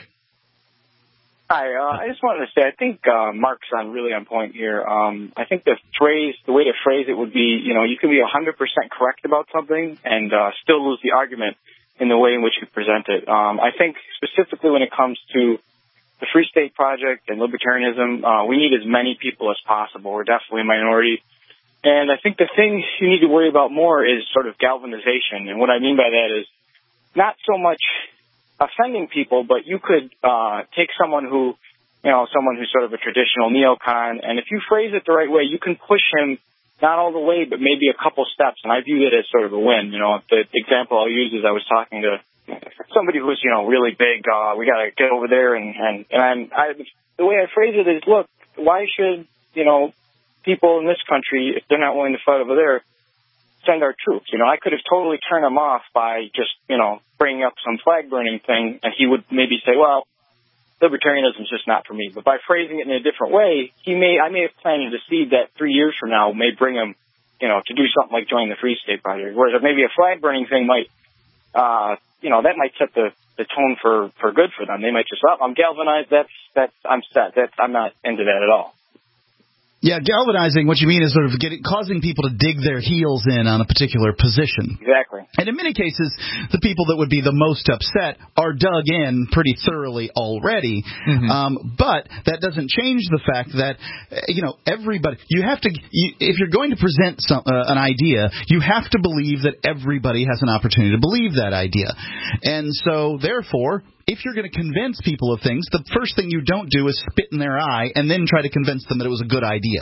Speaker 16: Hi. Uh, I just wanted to say I think uh, Mark's on really on point here. Um, I think the phrase, the way to phrase it would be, you know, you can be one hundred percent correct about something and uh, still lose the argument in the way in which you present it. Um, I think specifically when it comes to the Free State Project and libertarianism, uh, we need as many people as possible. We're definitely a minority. And I think the thing you need to worry about more is sort of galvanization. And what I mean by that is not so much offending people, but you could uh, take someone who, you know, someone who's sort of a traditional neocon, and if you phrase it the right way, you can push him not all the way, but maybe a couple steps, and I view it as sort of a win. You know, the example I'll use is I was talking to somebody who was, you know, really big. Uh, we got to get over there, and and and I'm, I, the way I phrase it is, look, why should, you know, people in this country, if they're not willing to fight over there, send our troops? You know, I could have totally turned him off by just, you know, bringing up some flag burning thing, and he would maybe say, well, libertarianism is just not for me. But by phrasing it in a different way, he may, I may have planted a seed that three years from now may bring him, you know, to do something like join the Free State Project. Whereas maybe a flag burning thing might, uh, you know, that might set the, the tone for, for good for them. They might just, oh, I'm galvanized. That's, that's, I'm set. That's, I'm not into that at all.
Speaker 3: Yeah, galvanizing, what you mean is sort of getting, causing people to dig their heels in on a particular position.
Speaker 16: Exactly.
Speaker 3: And in many cases, the people that would be the most upset are dug in pretty thoroughly already. Mm-hmm. Um, but that doesn't change the fact that, you know, everybody, you have to, you, if you're going to present some, uh, an idea, you have to believe that everybody has an opportunity to believe that idea. And so, therefore, if you're going to convince people of things, the first thing you don't do is spit in their eye and then try to convince them that it was a good idea.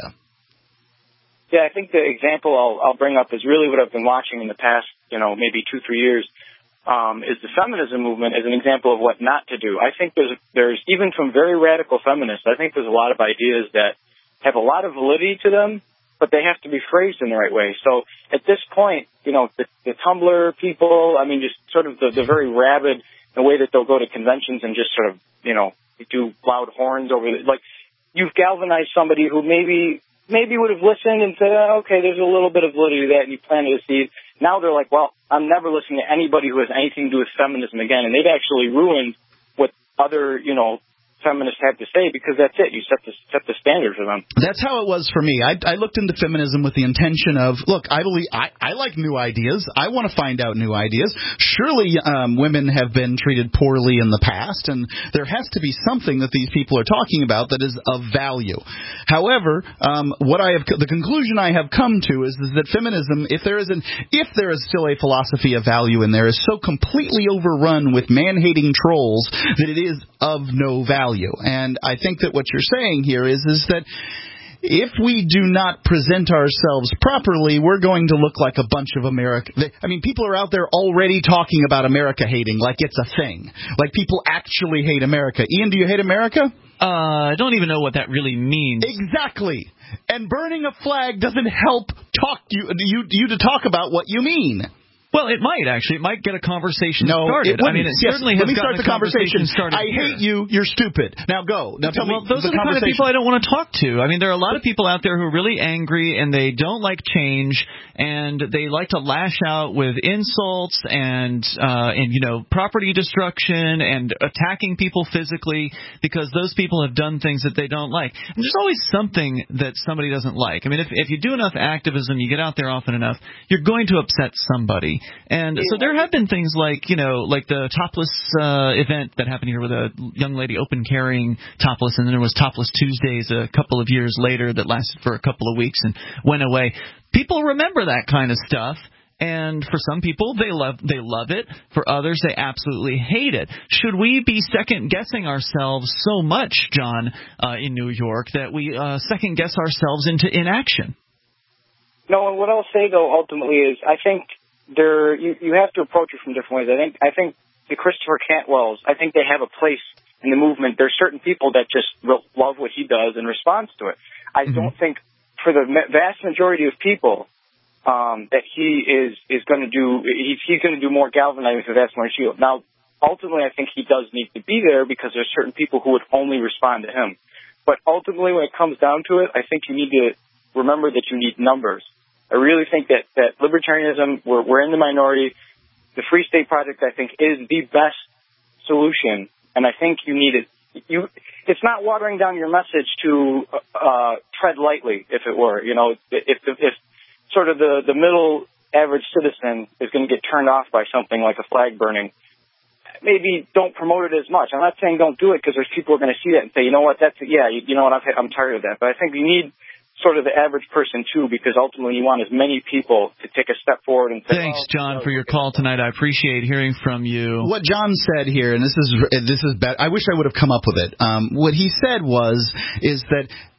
Speaker 16: Yeah, I think the example I'll, I'll bring up is really what I've been watching in the past, you know, maybe two, three years, um, is the feminism movement as an example of what not to do. I think there's, there's, even from very radical feminists, I think there's a lot of ideas that have a lot of validity to them, but they have to be phrased in the right way. So at this point, you know, the, the Tumblr people, I mean, just sort of the, the very rabid, the way that they'll go to conventions and just sort of, you know, do loud horns over the, like, you've galvanized somebody who maybe maybe would have listened and said, oh, okay, there's a little bit of validity to that, and you planted a seed. Now they're like, well, I'm never listening to anybody who has anything to do with feminism again, and they've actually ruined what other, you know, feminists have to say, because that's it. You set the set the standard for them.
Speaker 3: That's how it was for me. I, I looked into feminism with the intention of, look, I believe I, I like new ideas. I want to find out new ideas. Surely um, women have been treated poorly in the past, and there has to be something that these people are talking about that is of value. However, um, what I have the conclusion I have come to is, is that feminism, if there is an if there is still a philosophy of value in there, is so completely overrun with man-hating trolls that it is of no value. And I think that what you're saying here is is that if we do not present ourselves properly, we're going to look like a bunch of America. I mean, people are out there already talking about America hating like it's a thing. Like people actually hate America. Ian, do you hate America?
Speaker 2: Uh, I don't even know what that really means.
Speaker 3: Exactly. And burning a flag doesn't help talk you, you, you to talk about what you mean.
Speaker 2: Well, it might, actually. It might get a conversation
Speaker 3: no,
Speaker 2: started.
Speaker 3: It
Speaker 2: I mean, it
Speaker 3: yes,
Speaker 2: certainly
Speaker 3: let
Speaker 2: has
Speaker 3: me
Speaker 2: gotten
Speaker 3: start the
Speaker 2: a conversation,
Speaker 3: conversation.
Speaker 2: started
Speaker 3: I
Speaker 2: here.
Speaker 3: hate you. You're stupid. Now go. Now tell
Speaker 2: well,
Speaker 3: me
Speaker 2: those
Speaker 3: the
Speaker 2: are the kind of people I don't want to talk to. I mean, there are a lot of people out there who are really angry, and they don't like change, and they like to lash out with insults and, uh, and you know, property destruction and attacking people physically because those people have done things that they don't like. And there's always something that somebody doesn't like. I mean, if, if you do enough activism, you get out there often enough, you're going to upset somebody. And so there have been things like, you know, like the topless uh, event that happened here with a young lady open carrying topless, and then there was Topless Tuesdays a couple of years later that lasted for a couple of weeks and went away. People remember that kind of stuff. And for some people, they love they love it. For others, they absolutely hate it. Should we be second-guessing ourselves so much, John, uh, in New York, that we uh, second-guess ourselves into inaction?
Speaker 16: No, and what I'll say, though, ultimately is I think there you, you have to approach it from different ways. I think I think the Christopher Cantwells, I think they have a place in the movement. There's certain people that just love what he does and responds to it. I mm-hmm. don't think for the vast majority of people um, that he is is going to do. He's, he's going to do more galvanizing for the vast majority. Now, ultimately, I think he does need to be there because there's certain people who would only respond to him. But ultimately, when it comes down to it, I think you need to remember that you need numbers. I really think that, that libertarianism, we're, we're in the minority. The Free State Project, I think, is the best solution, and I think you need it. You, it's not watering down your message to uh, tread lightly, if it were. You know, if, if, if sort of the, the middle average citizen is going to get turned off by something like a flag burning, maybe don't promote it as much. I'm not saying don't do it because there's people who are going to see that and say, you know what, that's yeah, you, you know what, I've, I'm tired of that. But I think you need sort of the average person, too, because ultimately you want as many people to take a step forward and say,
Speaker 2: Thanks,
Speaker 16: oh,
Speaker 2: John, for your call tonight. I appreciate hearing from you.
Speaker 3: What John said here, and this is this is bad. I wish I would have come up with it. Um, what he said was, is that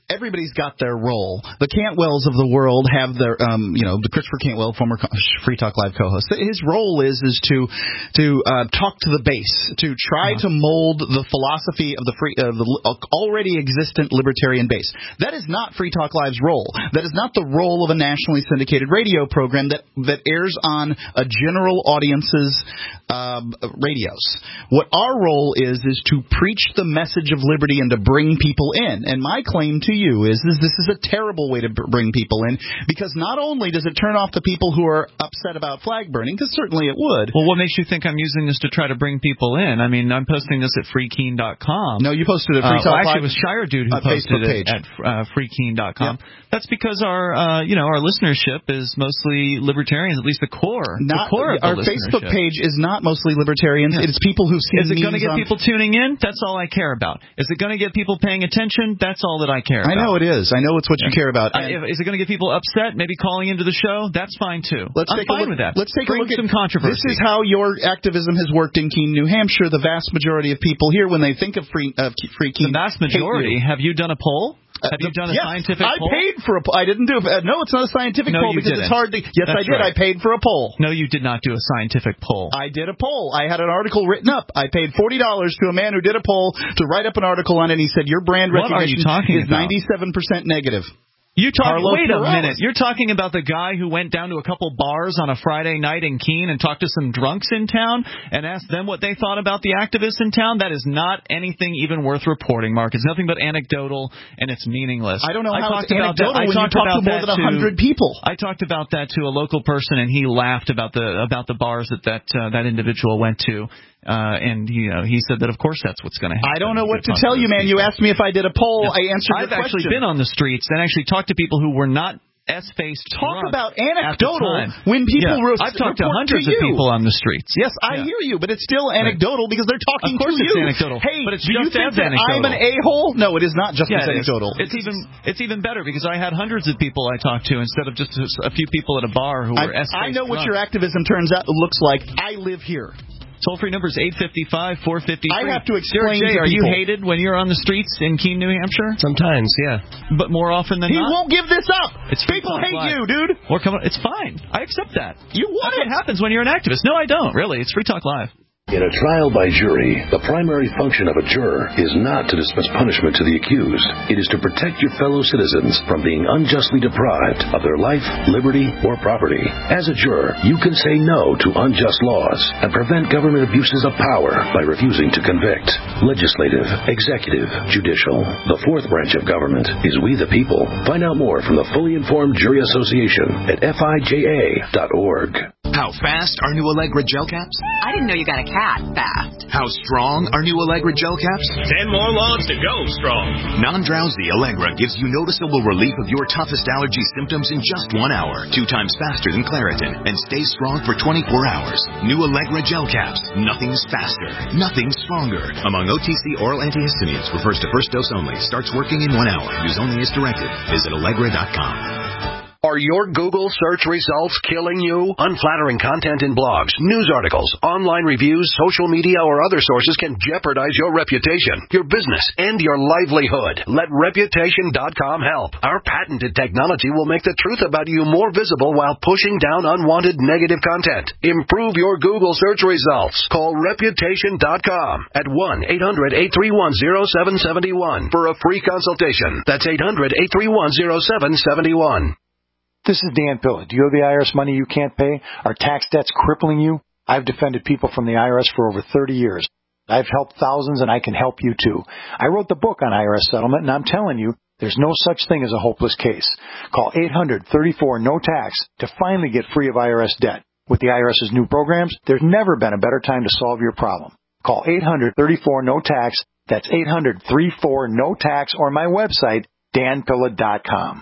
Speaker 3: everybody's got their role. The Cantwells of the world have their, um, you know, the Christopher Cantwell, former Free Talk Live co-host. His role is is to to uh, talk to the base, to try uh-huh. to mold the philosophy of the free of the already existent libertarian base. That is not Free Talk Live's role. That is not the role of a nationally syndicated radio program that that airs on a general audience's um, radios. What our role is is to preach the message of liberty and to bring people in. And my claim to you is, is this is a terrible way to b- bring people in, because not only does it turn off the people who are upset about flag burning, because certainly it would.
Speaker 2: Well, what makes you think I'm using this to try to bring people in? I mean, I'm posting this at free keen dot com.
Speaker 3: No, you posted it at Free Talk
Speaker 2: uh, well,
Speaker 3: Live.
Speaker 2: Actually, it was Shire Dude who
Speaker 3: uh,
Speaker 2: posted
Speaker 3: page.
Speaker 2: it at uh, free keen dot com.
Speaker 3: Yep.
Speaker 2: That's because our, uh, you know, our listenership is mostly libertarians, at least the core.
Speaker 3: Not,
Speaker 2: the core of the
Speaker 3: our Facebook page is not mostly libertarians.
Speaker 2: Yeah.
Speaker 3: It's people who've seen
Speaker 2: Is it going to get
Speaker 3: on...
Speaker 2: people tuning in? That's all I care about. Is it going to get people paying attention? That's all that I care about.
Speaker 3: I know it is. I know it's what
Speaker 2: yeah.
Speaker 3: you care about.
Speaker 2: Uh, is it going to get people upset, maybe calling into the show? That's fine, too.
Speaker 3: Let's
Speaker 2: I'm
Speaker 3: take
Speaker 2: fine
Speaker 3: a look,
Speaker 2: with that.
Speaker 3: Let's take
Speaker 2: Bring
Speaker 3: a look
Speaker 2: some
Speaker 3: at
Speaker 2: controversy.
Speaker 3: This is how your activism has worked in Keene, New Hampshire. The vast majority of people here, when they think of free, uh, free Keene...
Speaker 2: The vast majority?
Speaker 3: You.
Speaker 2: Have you done a poll?
Speaker 3: Uh,
Speaker 2: Have you done a
Speaker 3: yes,
Speaker 2: scientific
Speaker 3: I
Speaker 2: poll?
Speaker 3: I paid for a poll. I didn't do it. Uh, no, it's not a scientific
Speaker 2: no,
Speaker 3: poll because
Speaker 2: didn't.
Speaker 3: it's hard to... Yes,
Speaker 2: That's
Speaker 3: I did.
Speaker 2: Right.
Speaker 3: I paid for a poll.
Speaker 2: No, you did not do a scientific poll.
Speaker 3: I did a poll. I had an article written up. I paid forty dollars to a man who did a poll to write up an article on it, and he said, your brand
Speaker 2: what
Speaker 3: recognition
Speaker 2: are you talking
Speaker 3: is
Speaker 2: about?
Speaker 3: ninety-seven percent negative.
Speaker 2: You talking?
Speaker 3: Carlos
Speaker 2: Wait a
Speaker 3: Morales.
Speaker 2: minute. You're talking about the guy who went down to a couple bars on a Friday night in Keene and talked to some drunks in town and asked them what they thought about the activists in town? That is not anything even worth reporting, Mark. It's nothing but anecdotal, and it's meaningless.
Speaker 3: I don't know
Speaker 2: I
Speaker 3: how
Speaker 2: talked
Speaker 3: it's
Speaker 2: about
Speaker 3: anecdotal
Speaker 2: that.
Speaker 3: when
Speaker 2: I
Speaker 3: you talk to more than a hundred people.
Speaker 2: I talked about that to a local person, and he laughed about the about the bars that that uh, that individual went to. Uh, and you know, he said that of course that's what's going to happen.
Speaker 3: I don't know what to tell you, man. You asked me if I did a poll.
Speaker 2: Yeah.
Speaker 3: I answered
Speaker 2: I've
Speaker 3: your
Speaker 2: actually
Speaker 3: question.
Speaker 2: been on the streets and actually talked to people who were not S-faced.
Speaker 3: Talk
Speaker 2: drunk
Speaker 3: about anecdotal
Speaker 2: at the time.
Speaker 3: when people
Speaker 2: yeah.
Speaker 3: re-
Speaker 2: I've talked to
Speaker 3: report
Speaker 2: hundreds
Speaker 3: to
Speaker 2: of people on the streets.
Speaker 3: Yes, I
Speaker 2: yeah.
Speaker 3: hear you, but it's still anecdotal right. because they're talking
Speaker 2: of course
Speaker 3: to
Speaker 2: it's
Speaker 3: you.
Speaker 2: Anecdotal,
Speaker 3: hey,
Speaker 2: but it's
Speaker 3: do
Speaker 2: just
Speaker 3: you think
Speaker 2: as
Speaker 3: that
Speaker 2: anecdotal.
Speaker 3: I'm an a-hole? No, it is not just
Speaker 2: yeah,
Speaker 3: as anecdotal.
Speaker 2: It's even it's even better because I had hundreds of people I talked to instead of just a few people at a bar who were
Speaker 3: I,
Speaker 2: S-faced
Speaker 3: I know what
Speaker 2: drunk.
Speaker 3: your activism turns out looks like. I live here.
Speaker 2: Toll-free number is eight five five, four five zero.
Speaker 3: I have to explain
Speaker 2: Jay,
Speaker 3: to
Speaker 2: are you
Speaker 3: people.
Speaker 2: hated when you're on the streets in Keene, New Hampshire?
Speaker 4: Sometimes, yeah.
Speaker 2: But more often than
Speaker 3: he
Speaker 2: not?
Speaker 3: He won't give this up.
Speaker 2: It's
Speaker 3: people hate
Speaker 2: Live.
Speaker 3: you, dude.
Speaker 2: Or come on, it's fine. I accept that.
Speaker 3: You want
Speaker 2: That's
Speaker 3: it.
Speaker 2: what happens when you're an activist. No, I don't, really. It's Free Talk Live.
Speaker 11: In a trial by jury, the primary function of a juror is not to dispense punishment to the accused. It is to protect your fellow citizens from being unjustly deprived of their life, liberty, or property. As a juror, you can say no to unjust laws and prevent government abuses of power by refusing to convict. Legislative, executive, judicial. The fourth branch of government is we the people. Find out more from the Fully Informed Jury Association at F I J A dot org.
Speaker 17: How fast are new Allegra gel caps?
Speaker 18: I didn't know you got a cat fast.
Speaker 17: How strong are new Allegra gel caps?
Speaker 19: Ten more lawns to go strong.
Speaker 17: Non-drowsy Allegra gives you noticeable relief of your toughest allergy symptoms in just one hour, two times faster than Claritin, and stays strong for twenty-four hours. New Allegra gel caps. Nothing's faster. Nothing's stronger. Among O T C oral antihistamines, refers to first dose only. Starts working in one hour. Use only as directed. Visit Allegra dot com.
Speaker 11: Are your Google search results killing you? Unflattering content in blogs, news articles, online reviews, social media, or other sources can jeopardize your reputation, your business, and your livelihood. Let Reputation dot com help. Our patented technology will make the truth about you more visible while pushing down unwanted negative content. Improve your Google search results. Call Reputation dot com at one eight hundred, eight three one, zero seven seven one for a free consultation. That's eight hundred, eight three one, zero seven seven one.
Speaker 20: This is Dan Pilla. Do you owe the I R S money you can't pay? Are tax debts crippling you? I've defended people from the I R S for over thirty years. I've helped thousands, and I can help you too. I wrote the book on I R S settlement, and I'm telling you, there's no such thing as a hopeless case. Call eight hundred, thirty-four, no tax to finally get free of I R S debt. With the IRS's new programs, there's never been a better time to solve your problem. Call eight hundred, thirty-four, no tax. That's eight hundred, thirty-four, no tax, or my website, dan pilla dot com.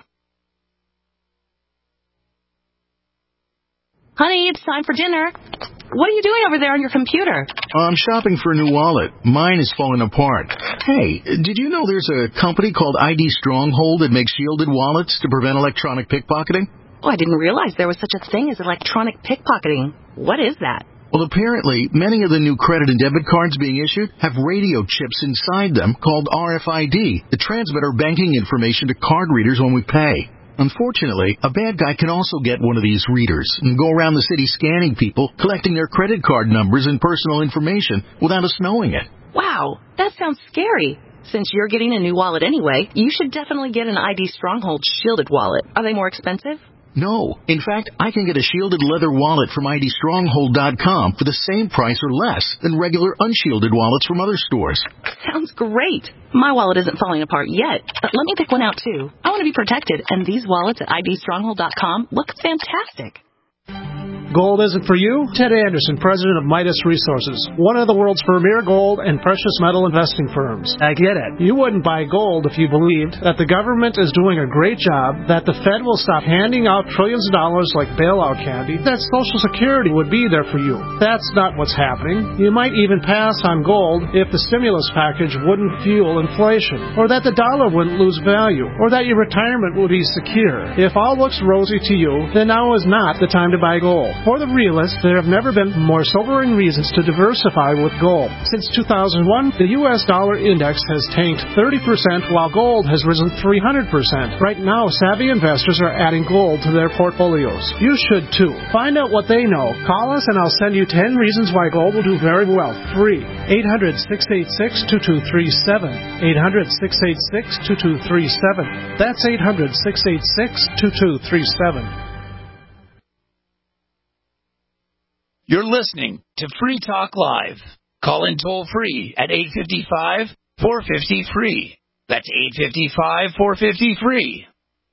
Speaker 21: Honey, it's time for dinner. What are you doing over there on your computer?
Speaker 22: I'm shopping for a new wallet. Mine is falling apart. Hey, did you know there's a company called I D Stronghold that makes shielded wallets to prevent electronic pickpocketing?
Speaker 21: Oh, I didn't realize there was such a thing as electronic pickpocketing. What is that?
Speaker 22: Well, apparently, many of the new credit and debit cards being issued have radio chips inside them called R F I D that transmit our banking information to card readers when we pay. Unfortunately, a bad guy can also get one of these readers and go around the city scanning people, collecting their credit card numbers and personal information without us knowing it.
Speaker 21: Wow, that sounds scary. Since you're getting a new wallet anyway, you should definitely get an I D Stronghold shielded wallet. Are they more expensive?
Speaker 22: No. In fact, I can get a shielded leather wallet from I D stronghold dot com for the same price or less than regular unshielded wallets from other stores.
Speaker 21: Sounds great. My wallet isn't falling apart yet, but let me pick one out too. I want to be protected, and these wallets at I D stronghold dot com look fantastic.
Speaker 1: Gold isn't for you? Ted Anderson, president of Midas Resources, one of the world's premier gold and precious metal investing firms. I get it. You wouldn't buy gold if you believed that the government is doing a great job, that the Fed will stop handing out trillions of dollars like bailout candy, that Social Security would be there for you. That's not what's happening. You might even pass on gold if the stimulus package wouldn't fuel inflation, or that the dollar wouldn't lose value, or that your retirement would be secure. If all looks rosy to you, then now is not the time to buy gold. For the realists, there have never been more sobering reasons to diversify with gold. Since two thousand one, the U S dollar index has tanked thirty percent while gold has risen three hundred percent. Right now, savvy investors are adding gold to their portfolios. You should too. Find out what they know. Call us and I'll send you ten reasons why gold will do very well. Free. eight hundred, six eight six, two two three seven. eight hundred, six eight six, two two three seven. That's eight hundred, six eight six, two two three seven.
Speaker 8: You're listening to Free Talk Live. Call in toll free at eight five five, four five zero, free. That's eight five five, four five zero, free.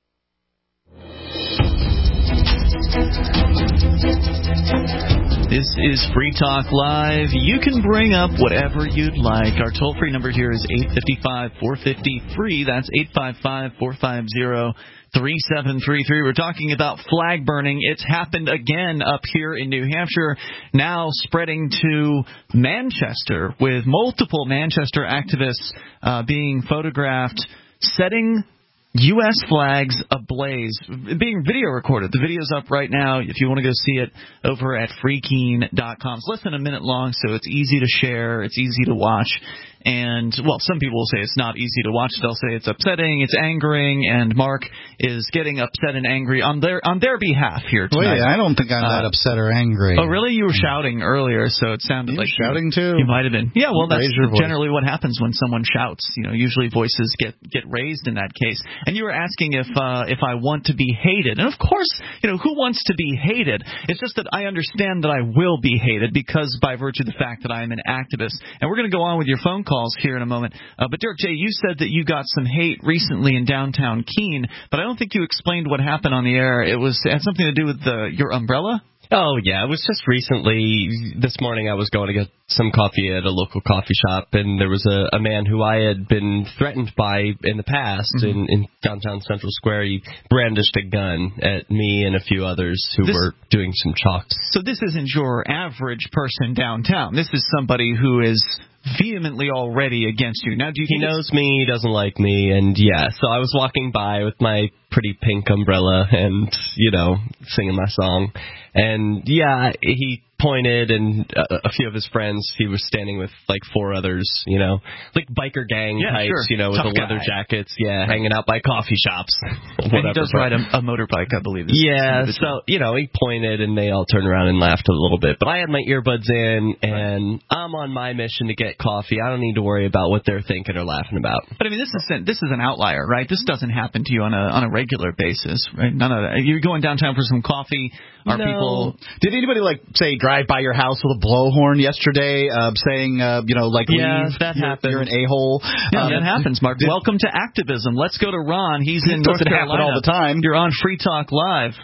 Speaker 2: This is Free Talk Live. You can bring up whatever you'd like. Our toll-free number here is eight five five, four five zero, free. That's eight five five, four five zero, three seven three three. We're talking about flag burning. It's happened again up here in New Hampshire, now spreading to Manchester, with multiple Manchester activists uh, being photographed setting U S flags ablaze, being video recorded. The video's up right now if you want to go see it over at free keen dot com. It's less than a minute long, so it's easy to share, it's easy to watch. And, well, some people will say it's not easy to watch. They'll say it's upsetting, it's angering, and Mark is getting upset and angry on their on their behalf here tonight.
Speaker 3: Wait, I don't think I'm uh, that upset or angry.
Speaker 2: Oh, really? You were shouting earlier, so it sounded
Speaker 3: you
Speaker 2: like
Speaker 3: shouting
Speaker 2: you,
Speaker 3: too.
Speaker 2: You might have been. Yeah, well, that's generally
Speaker 3: voice.
Speaker 2: what happens when someone shouts. You know, usually voices get get raised in that case. And you were asking if uh, if I want to be hated, and of course, you know, who wants to be hated? It's just that I understand that I will be hated because by virtue of the fact that I am an activist. And we're going to go on with your phone calls here in a moment. Uh, but Derek J., you said that you got some hate recently in downtown Keene, but I don't think you explained what happened on the air. It was it had something to do with the, your umbrella?
Speaker 4: Oh, yeah. It was just recently. This morning I was going to get some coffee at a local coffee shop, and there was a, a man who I had been threatened by in the past mm-hmm. in, in downtown Central Square. He brandished a gun at me and a few others who this, were doing some chalks.
Speaker 2: So this isn't your average person downtown. This is somebody who is vehemently already against you. Now, do you
Speaker 4: he knows me, he doesn't like me, and yeah, so I was walking by with my pretty pink umbrella and, you know, singing my song, and yeah, he pointed, and a, a few of his friends, he was standing with like four others, you know, like biker gang
Speaker 2: yeah,
Speaker 4: types,
Speaker 2: sure.
Speaker 4: you know, with
Speaker 2: Tough
Speaker 4: the leather
Speaker 2: guy.
Speaker 4: jackets, yeah, right. hanging out by coffee shops.
Speaker 2: And he does ride a, a motorbike, I believe.
Speaker 4: Yeah, so, you know, he pointed, and they all turned around and laughed a little bit, but I had my earbuds in, and right. I'm on my mission to get coffee. I don't need to worry about what they're thinking or laughing about.
Speaker 2: But I mean, this is this is an outlier, right? This doesn't happen to you on a on a regular basis, right? None of that. You're going downtown for some coffee. Are
Speaker 4: no.
Speaker 2: people?
Speaker 3: Did anybody like say drive by your house with a blowhorn yesterday, uh, saying uh, you know like
Speaker 2: yeah,
Speaker 3: leave,
Speaker 2: that
Speaker 3: you're,
Speaker 2: happens.
Speaker 3: You're an a-hole.
Speaker 2: Yeah,
Speaker 3: um,
Speaker 2: that happens, Mark.
Speaker 3: Did,
Speaker 2: Welcome to activism. Let's go to Ron. He's in North Carolina
Speaker 3: all the time.
Speaker 2: You're on Free Talk Live.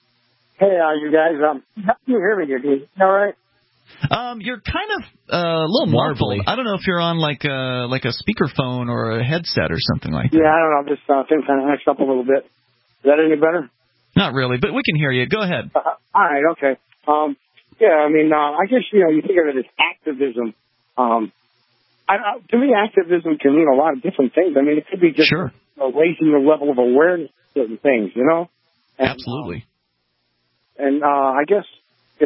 Speaker 5: Hey, uh, you guys. Um, how can you hear me, dude? All right.
Speaker 2: Um, you're kind of uh, a little muffled. I don't know if you're on like a like a speakerphone or a headset or something like that.
Speaker 5: Yeah, I don't know. Just uh, things kind of messed up a little bit. Is that any better?
Speaker 2: Not really, but we can hear you. Go ahead.
Speaker 5: Uh, all right. Okay. Um, yeah. I mean, uh, I guess you know you think of it as activism. Um, I, I, to me, activism can mean a lot of different things. I mean, it could be just
Speaker 2: sure.
Speaker 5: you know, raising the level of awareness of certain things. You know. And,
Speaker 2: Absolutely.
Speaker 5: Um, and uh, I guess.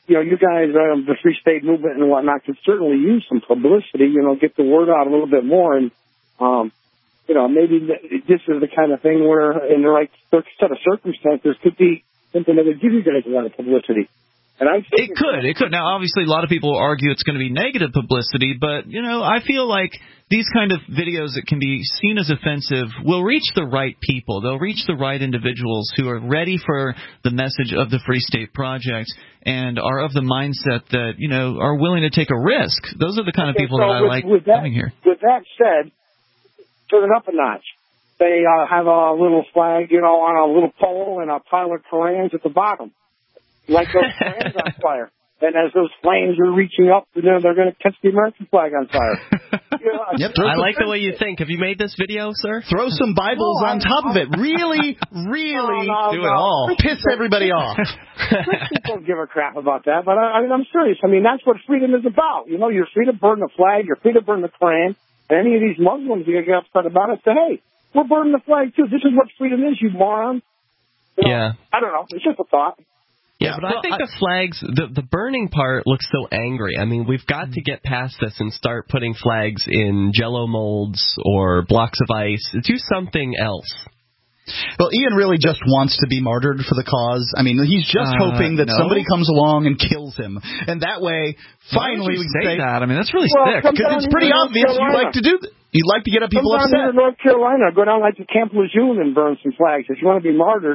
Speaker 5: you know, you guys, um, the Free State Movement and whatnot, could certainly use some publicity, you know, get the word out a little bit more. And, um, you know, maybe this is the kind of thing where, in the right set of circumstances, could be something that would give you guys a lot of publicity. And I think
Speaker 2: it could. It could. Now, obviously, a lot of people argue it's going to be negative publicity, but, you know, I feel like these kind of videos that can be seen as offensive will reach the right people. They'll reach the right individuals who are ready for the message of the Free State Project and are of the mindset that, you know, are willing to take a risk. Those are the kind of
Speaker 5: okay,
Speaker 2: people
Speaker 5: so
Speaker 2: that I
Speaker 5: with,
Speaker 2: like
Speaker 5: with that,
Speaker 2: coming here.
Speaker 5: With that said, turn it up a notch. They uh, have a little flag, you know, on a little pole and a pile of Korans at the bottom. Like those flames on fire. And as those flames are reaching up, you know, they're going to catch the American flag on fire. You know,
Speaker 4: yep, I like the way you think. Have you made this video, sir?
Speaker 3: Throw some Bibles
Speaker 5: no,
Speaker 3: on
Speaker 5: I,
Speaker 3: top
Speaker 5: I,
Speaker 3: of it. Really, really
Speaker 5: no, no,
Speaker 3: do
Speaker 5: no.
Speaker 3: it all. Piss everybody off.
Speaker 5: Christians don't give a crap about that, but I, I mean, I'm serious. I mean, that's what freedom is about. You know, you're free to burn the flag, you're free to burn the Koran, and any of these Muslims who get upset about it say, hey, we're burning the flag too. This is what freedom is, you moron. You know,
Speaker 4: yeah.
Speaker 5: I don't know. It's just a thought.
Speaker 4: Yeah, but well, I think I, the flags, the the burning part looks so angry. I mean, we've got to get past this and start putting flags in Jell-O molds or blocks of ice. Do something else.
Speaker 3: Well, Ian really just wants to be martyred for the cause. I mean, he's just
Speaker 2: uh,
Speaker 3: hoping that
Speaker 2: no.
Speaker 3: somebody comes along and kills him, and that way, finally,
Speaker 2: we
Speaker 3: can
Speaker 2: say
Speaker 3: say
Speaker 2: that. I mean, that's really
Speaker 5: well,
Speaker 2: sick.
Speaker 3: Because it's pretty obvious you like to do. Th- you like to get up people
Speaker 5: come
Speaker 3: upset.
Speaker 5: Come down to North Carolina, go down like to Camp Lejeune and burn some flags if you want to be martyred.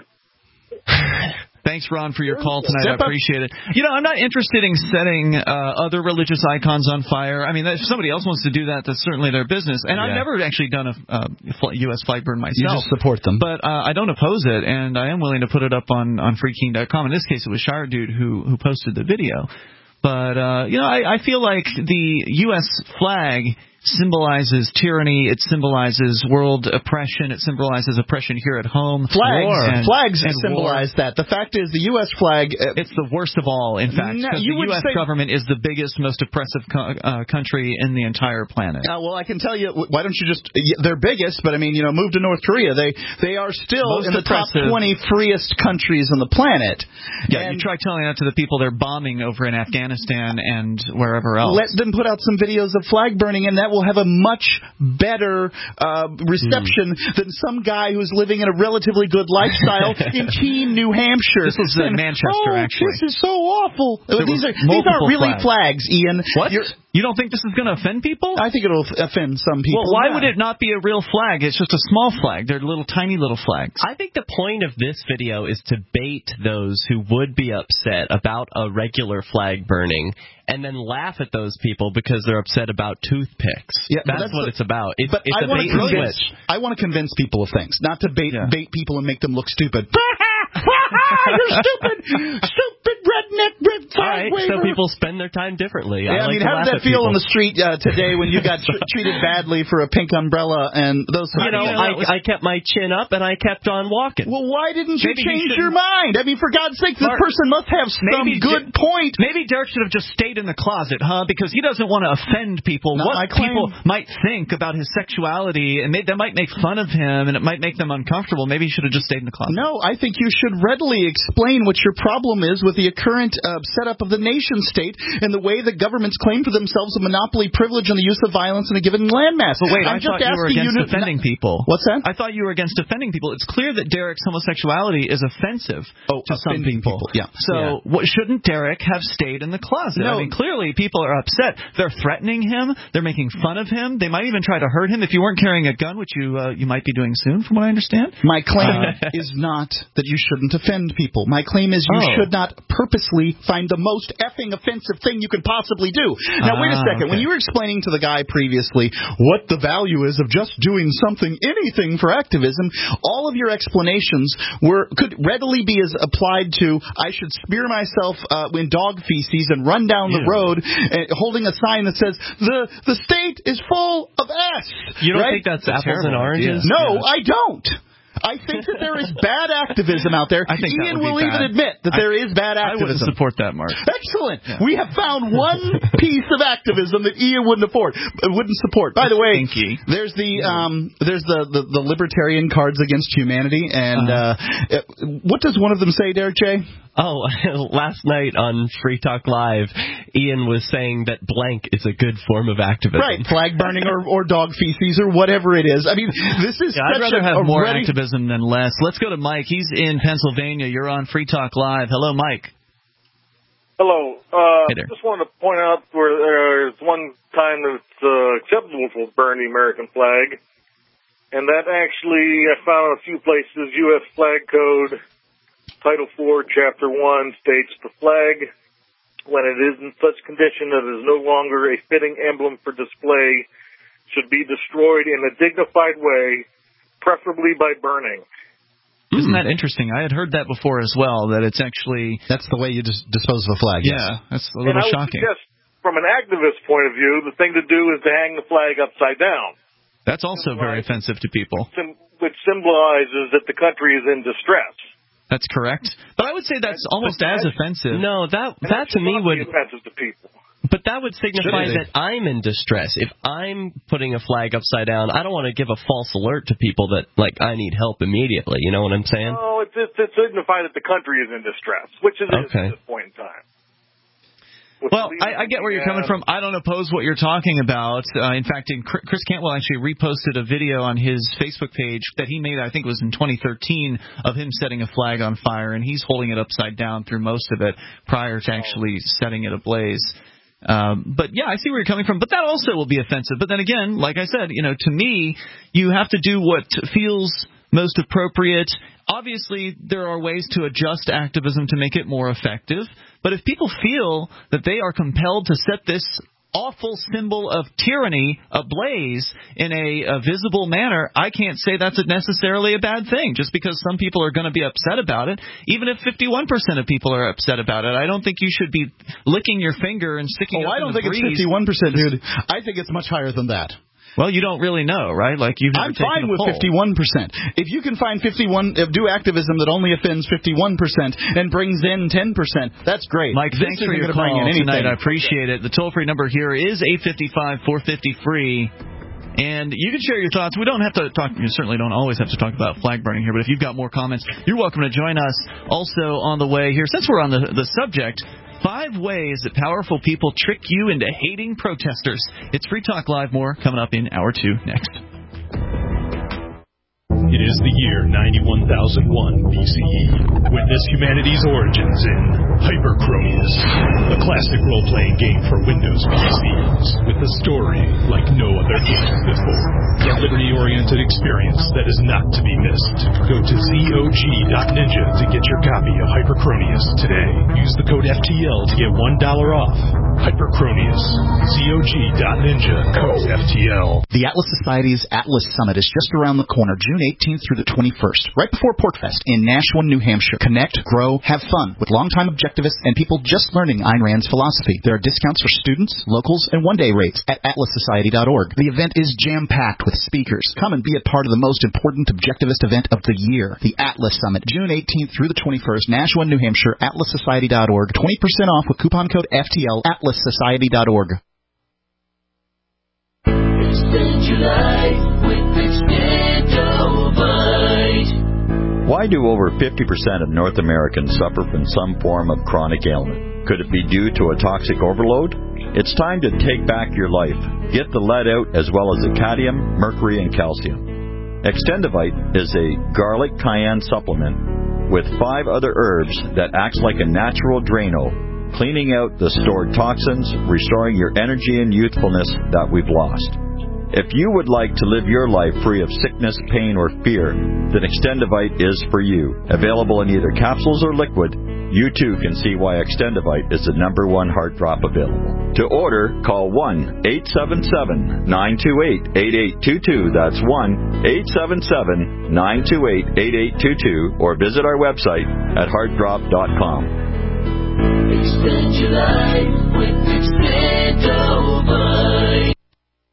Speaker 2: Thanks, Ron, for your call tonight. I appreciate it. You know, I'm not interested in setting uh, other religious icons on fire. I mean, if somebody else wants to do that, that's certainly their business. And yeah. I've never actually done a uh, U S flag burn myself.
Speaker 3: You just support them.
Speaker 2: But uh, I don't oppose it, and I am willing to put it up on, on free king dot com. In this case, it was Shire Dude who, who posted the video. But, uh, you know, I, I feel like the U S flag symbolizes tyranny. It symbolizes world oppression. It symbolizes oppression here at home.
Speaker 3: Flags,
Speaker 2: and,
Speaker 3: flags
Speaker 2: and
Speaker 3: symbolize
Speaker 2: war.
Speaker 3: that. The fact is, the U S flag. Uh,
Speaker 2: it's the worst of all, in fact, because
Speaker 3: no,
Speaker 2: the U S government is the biggest, most oppressive co- uh, country in the entire planet.
Speaker 3: Uh, well, I can tell you. Why don't you just? They're biggest, but I mean, you know, move to North Korea. They they are still most in the oppressive. top twenty freest countries on the planet.
Speaker 2: Yeah, and you try telling that to the people they're bombing over in Afghanistan and wherever else.
Speaker 3: Let them put out some videos of flag burning, and that will have a much better uh, reception mm. than some guy who's living in a relatively good lifestyle in Keene, New Hampshire.
Speaker 2: This was in Manchester,
Speaker 3: oh,
Speaker 2: actually.
Speaker 3: This is so awful.
Speaker 2: There
Speaker 3: these are these aren't really flags,
Speaker 2: flags
Speaker 3: Ian.
Speaker 2: What?
Speaker 3: You're,
Speaker 2: you don't think this is going to offend people?
Speaker 3: I think it'll offend some people.
Speaker 2: Well, why
Speaker 3: yeah.
Speaker 2: would it not be a real flag? It's just a small flag. They're little, tiny little flags.
Speaker 4: I think the point of this video is to bait those who would be upset about a regular flag burning and then laugh at those people because they're upset about toothpicks. Yeah, that's, that's what a, it's about. It's,
Speaker 3: but
Speaker 4: it's
Speaker 3: I
Speaker 4: a
Speaker 3: want
Speaker 4: bait
Speaker 3: to convince.
Speaker 4: switch.
Speaker 3: I want to convince people of things, not to bait
Speaker 2: yeah.
Speaker 3: bait people and make them look stupid. You're stupid, stupid redneck red flag
Speaker 4: All right,
Speaker 3: waver.
Speaker 4: so people spend their time differently.
Speaker 3: Yeah, I,
Speaker 4: I like
Speaker 3: mean, how did that feel
Speaker 4: people.
Speaker 3: on the street uh, today when you got tr- treated badly for a pink umbrella and those?
Speaker 4: You know, I, was... I kept my chin up and I kept on walking.
Speaker 3: Well, why didn't you
Speaker 2: maybe
Speaker 3: change
Speaker 2: you
Speaker 3: your mind? I mean, for God's sake, this Mark, person must have some good
Speaker 2: D-
Speaker 3: point.
Speaker 2: Maybe Derek should have just stayed in the closet, huh? Because he doesn't want to offend people.
Speaker 3: Not
Speaker 2: what people might think about his sexuality, and may, that might make fun of him, and it might make them uncomfortable. Maybe he should have just stayed in the closet.
Speaker 3: No, I think you should readily explain what your problem is with the current uh, setup of the nation state and the way the governments claim for themselves a monopoly privilege on the use of violence in a given landmass.
Speaker 2: But wait,
Speaker 3: I'm
Speaker 2: I
Speaker 3: just
Speaker 2: thought you were against
Speaker 3: you to,
Speaker 2: defending
Speaker 3: not,
Speaker 2: people.
Speaker 3: What's that?
Speaker 2: I thought you were against defending people. It's clear that Derek's homosexuality is offensive
Speaker 3: oh,
Speaker 2: to some people.
Speaker 3: people. Yeah.
Speaker 2: So
Speaker 3: yeah.
Speaker 2: What, shouldn't Derek have stayed in the closet?
Speaker 3: No.
Speaker 2: I mean, clearly people are upset. They're threatening him. They're making fun of him. They might even try to hurt him if you weren't carrying a gun, which you uh, you might be doing soon, from what I understand.
Speaker 3: My claim uh, is not that you shouldn't offend people. My claim is you
Speaker 2: oh.
Speaker 3: should not purposely find the most effing offensive thing you can possibly do. Now,
Speaker 2: uh,
Speaker 3: wait a second.
Speaker 2: Okay.
Speaker 3: When you were explaining to the guy previously what the value is of just doing something, anything for activism, all of your explanations were could readily be as applied to I should smear myself uh, in dog feces and run down the
Speaker 2: yeah.
Speaker 3: road uh, holding a sign that says the the state is full of S.
Speaker 4: You don't
Speaker 3: right?
Speaker 4: think that's, that's apples and oranges?
Speaker 3: Idea. No,
Speaker 2: yeah.
Speaker 3: I don't. I think that there is bad activism out there.
Speaker 2: I think
Speaker 3: Ian
Speaker 2: that
Speaker 3: will
Speaker 2: even
Speaker 3: bad. admit that
Speaker 2: I,
Speaker 3: there is bad activism.
Speaker 2: I wouldn't support that, Mark.
Speaker 3: Excellent.
Speaker 2: Yeah.
Speaker 3: We have found one piece of activism that Ian wouldn't afford, wouldn't support. By the way,
Speaker 2: Stinky.
Speaker 3: there's the um, there's the, the, the libertarian Cards Against Humanity, and uh-huh. uh, what does one of them say, Derek J?
Speaker 4: Oh, last night on Free Talk Live, Ian was saying that blank is a good form of activism.
Speaker 3: Right, flag burning or, or dog feces or whatever it is. I mean, this is
Speaker 2: yeah,
Speaker 3: such
Speaker 2: I'd rather
Speaker 3: a,
Speaker 2: have
Speaker 3: a
Speaker 2: more
Speaker 3: ready...
Speaker 2: activism than less. Let's go to Mike. He's in Pennsylvania. You're on Free Talk Live. Hello, Mike.
Speaker 6: Hello. Uh,
Speaker 2: hey there.
Speaker 6: Just wanted to point out where there's one time that it's uh, acceptable to burn the American flag, and that actually I found in a few places. U S Flag Code Title four, Chapter one states the flag, when it is in such condition that it is no longer a fitting emblem for display, should be destroyed in a dignified way, preferably by burning.
Speaker 2: Isn't that interesting? I had heard that before as well, that it's actually...
Speaker 3: That's the way you dis- dispose of a flag,
Speaker 2: yeah,
Speaker 3: yes.
Speaker 2: That's a little
Speaker 6: and I would
Speaker 2: shocking.
Speaker 6: Suggest, from an activist point of view, the thing to do is to hang the flag upside down.
Speaker 2: That's also very offensive to people.
Speaker 6: Which symbolizes that the country is in distress.
Speaker 2: That's correct. But I would say that's almost as offensive.
Speaker 4: No, that that to me would...
Speaker 6: offensive to people.
Speaker 4: But that would signify that I'm in distress. If I'm putting a flag upside down, I don't want to give a false alert to people that, like, I need help immediately. You know what I'm saying?
Speaker 6: No, it's, it's, it's signify that the country is in distress, which it is
Speaker 4: okay.
Speaker 6: at this point in time.
Speaker 2: Well, I, I get where you're coming from. I don't oppose what you're talking about. Uh, in fact, in Chris Cantwell actually reposted a video on his Facebook page that he made, I think it was in twenty thirteen, of him setting a flag on fire, and he's holding it upside down through most of it prior to actually setting it ablaze. Um, but, yeah, I see where you're coming from. But that also will be offensive. But then again, like I said, you know, to me, you have to do what feels most appropriate. Obviously, there are ways to adjust activism to make it more effective. But if people feel that they are compelled to set this awful symbol of tyranny ablaze in a, a visible manner, I can't say that's necessarily a bad thing, just because some people are going to be upset about it. Even if fifty-one percent of people are upset about it, I don't think you should be licking your finger and sticking
Speaker 3: oh,
Speaker 2: up
Speaker 3: I don't
Speaker 2: in the
Speaker 3: think
Speaker 2: breeze.
Speaker 3: It's fifty-one percent, dude. I think it's much higher than that.
Speaker 2: Well, you don't really know, right? Like you've never
Speaker 3: I'm
Speaker 2: taken
Speaker 3: fine
Speaker 2: a
Speaker 3: with
Speaker 2: poll.
Speaker 3: fifty-one percent. If you can find fifty-one, uh, do activism that only offends fifty-one percent and brings in ten percent, that's great.
Speaker 2: Mike,
Speaker 3: this
Speaker 2: thanks for your call tonight. I appreciate it. The toll-free number here is eight five five, four five zero, free. And you can share your thoughts. We don't have to talk. You certainly don't always have to talk about flag burning here. But if you've got more comments, you're welcome to join us. Also on the way here, since we're on the the subject, five ways that powerful people trick you into hating protesters. It's Free Talk Live. More coming up in hour two next.
Speaker 7: It is the year ninety-one thousand one B C E. Witness humanity's origins in Hyperchronius, a classic role-playing game for Windows P Cs with a story like no other game before. A liberty-oriented experience that is not to be missed. Go to Z O G dot ninja to get your copy of Hyperchronius today. Use the code F T L to get one dollar off. Hyperchronius. Z O G dot ninja. Code F T L.
Speaker 3: The Atlas Society's Atlas Summit is just around the corner, June eighteenth through the twenty-first, right before PortFest in Nashua, New Hampshire. Connect, grow, have fun with longtime objectivists and people just learning Ayn Rand's philosophy. There are discounts for students, locals, and one-day rates at atlas society dot org. The event is jam-packed with speakers. Come and be a part of the most important objectivist event of the year, the Atlas Summit, June eighteenth through the twenty-first, Nashua, New Hampshire, atlas society dot org. twenty percent off with coupon code F T L, atlas society dot org.
Speaker 23: Extend your life with Extendovite.
Speaker 24: Why do over fifty percent of North Americans suffer from some form of chronic ailment? Could it be due to a toxic overload? It's time to take back your life. Get the lead out as well as the cadmium, mercury, and calcium. Extendovite is a garlic cayenne supplement with five other herbs that acts like a natural Drano, cleaning out the stored toxins, restoring your energy and youthfulness that we've lost. If you would like to live your life free of sickness, pain, or fear, then Extendovite is for you. Available in either capsules or liquid, you too can see why Extendovite is the number one heart drop available. To order, call one eight seven seven, nine two eight, eight eight two two. That's one eight seven seven, nine two eight, eight eight two two, or visit our website at heart drop dot com.
Speaker 23: Extend your life with Extendovite.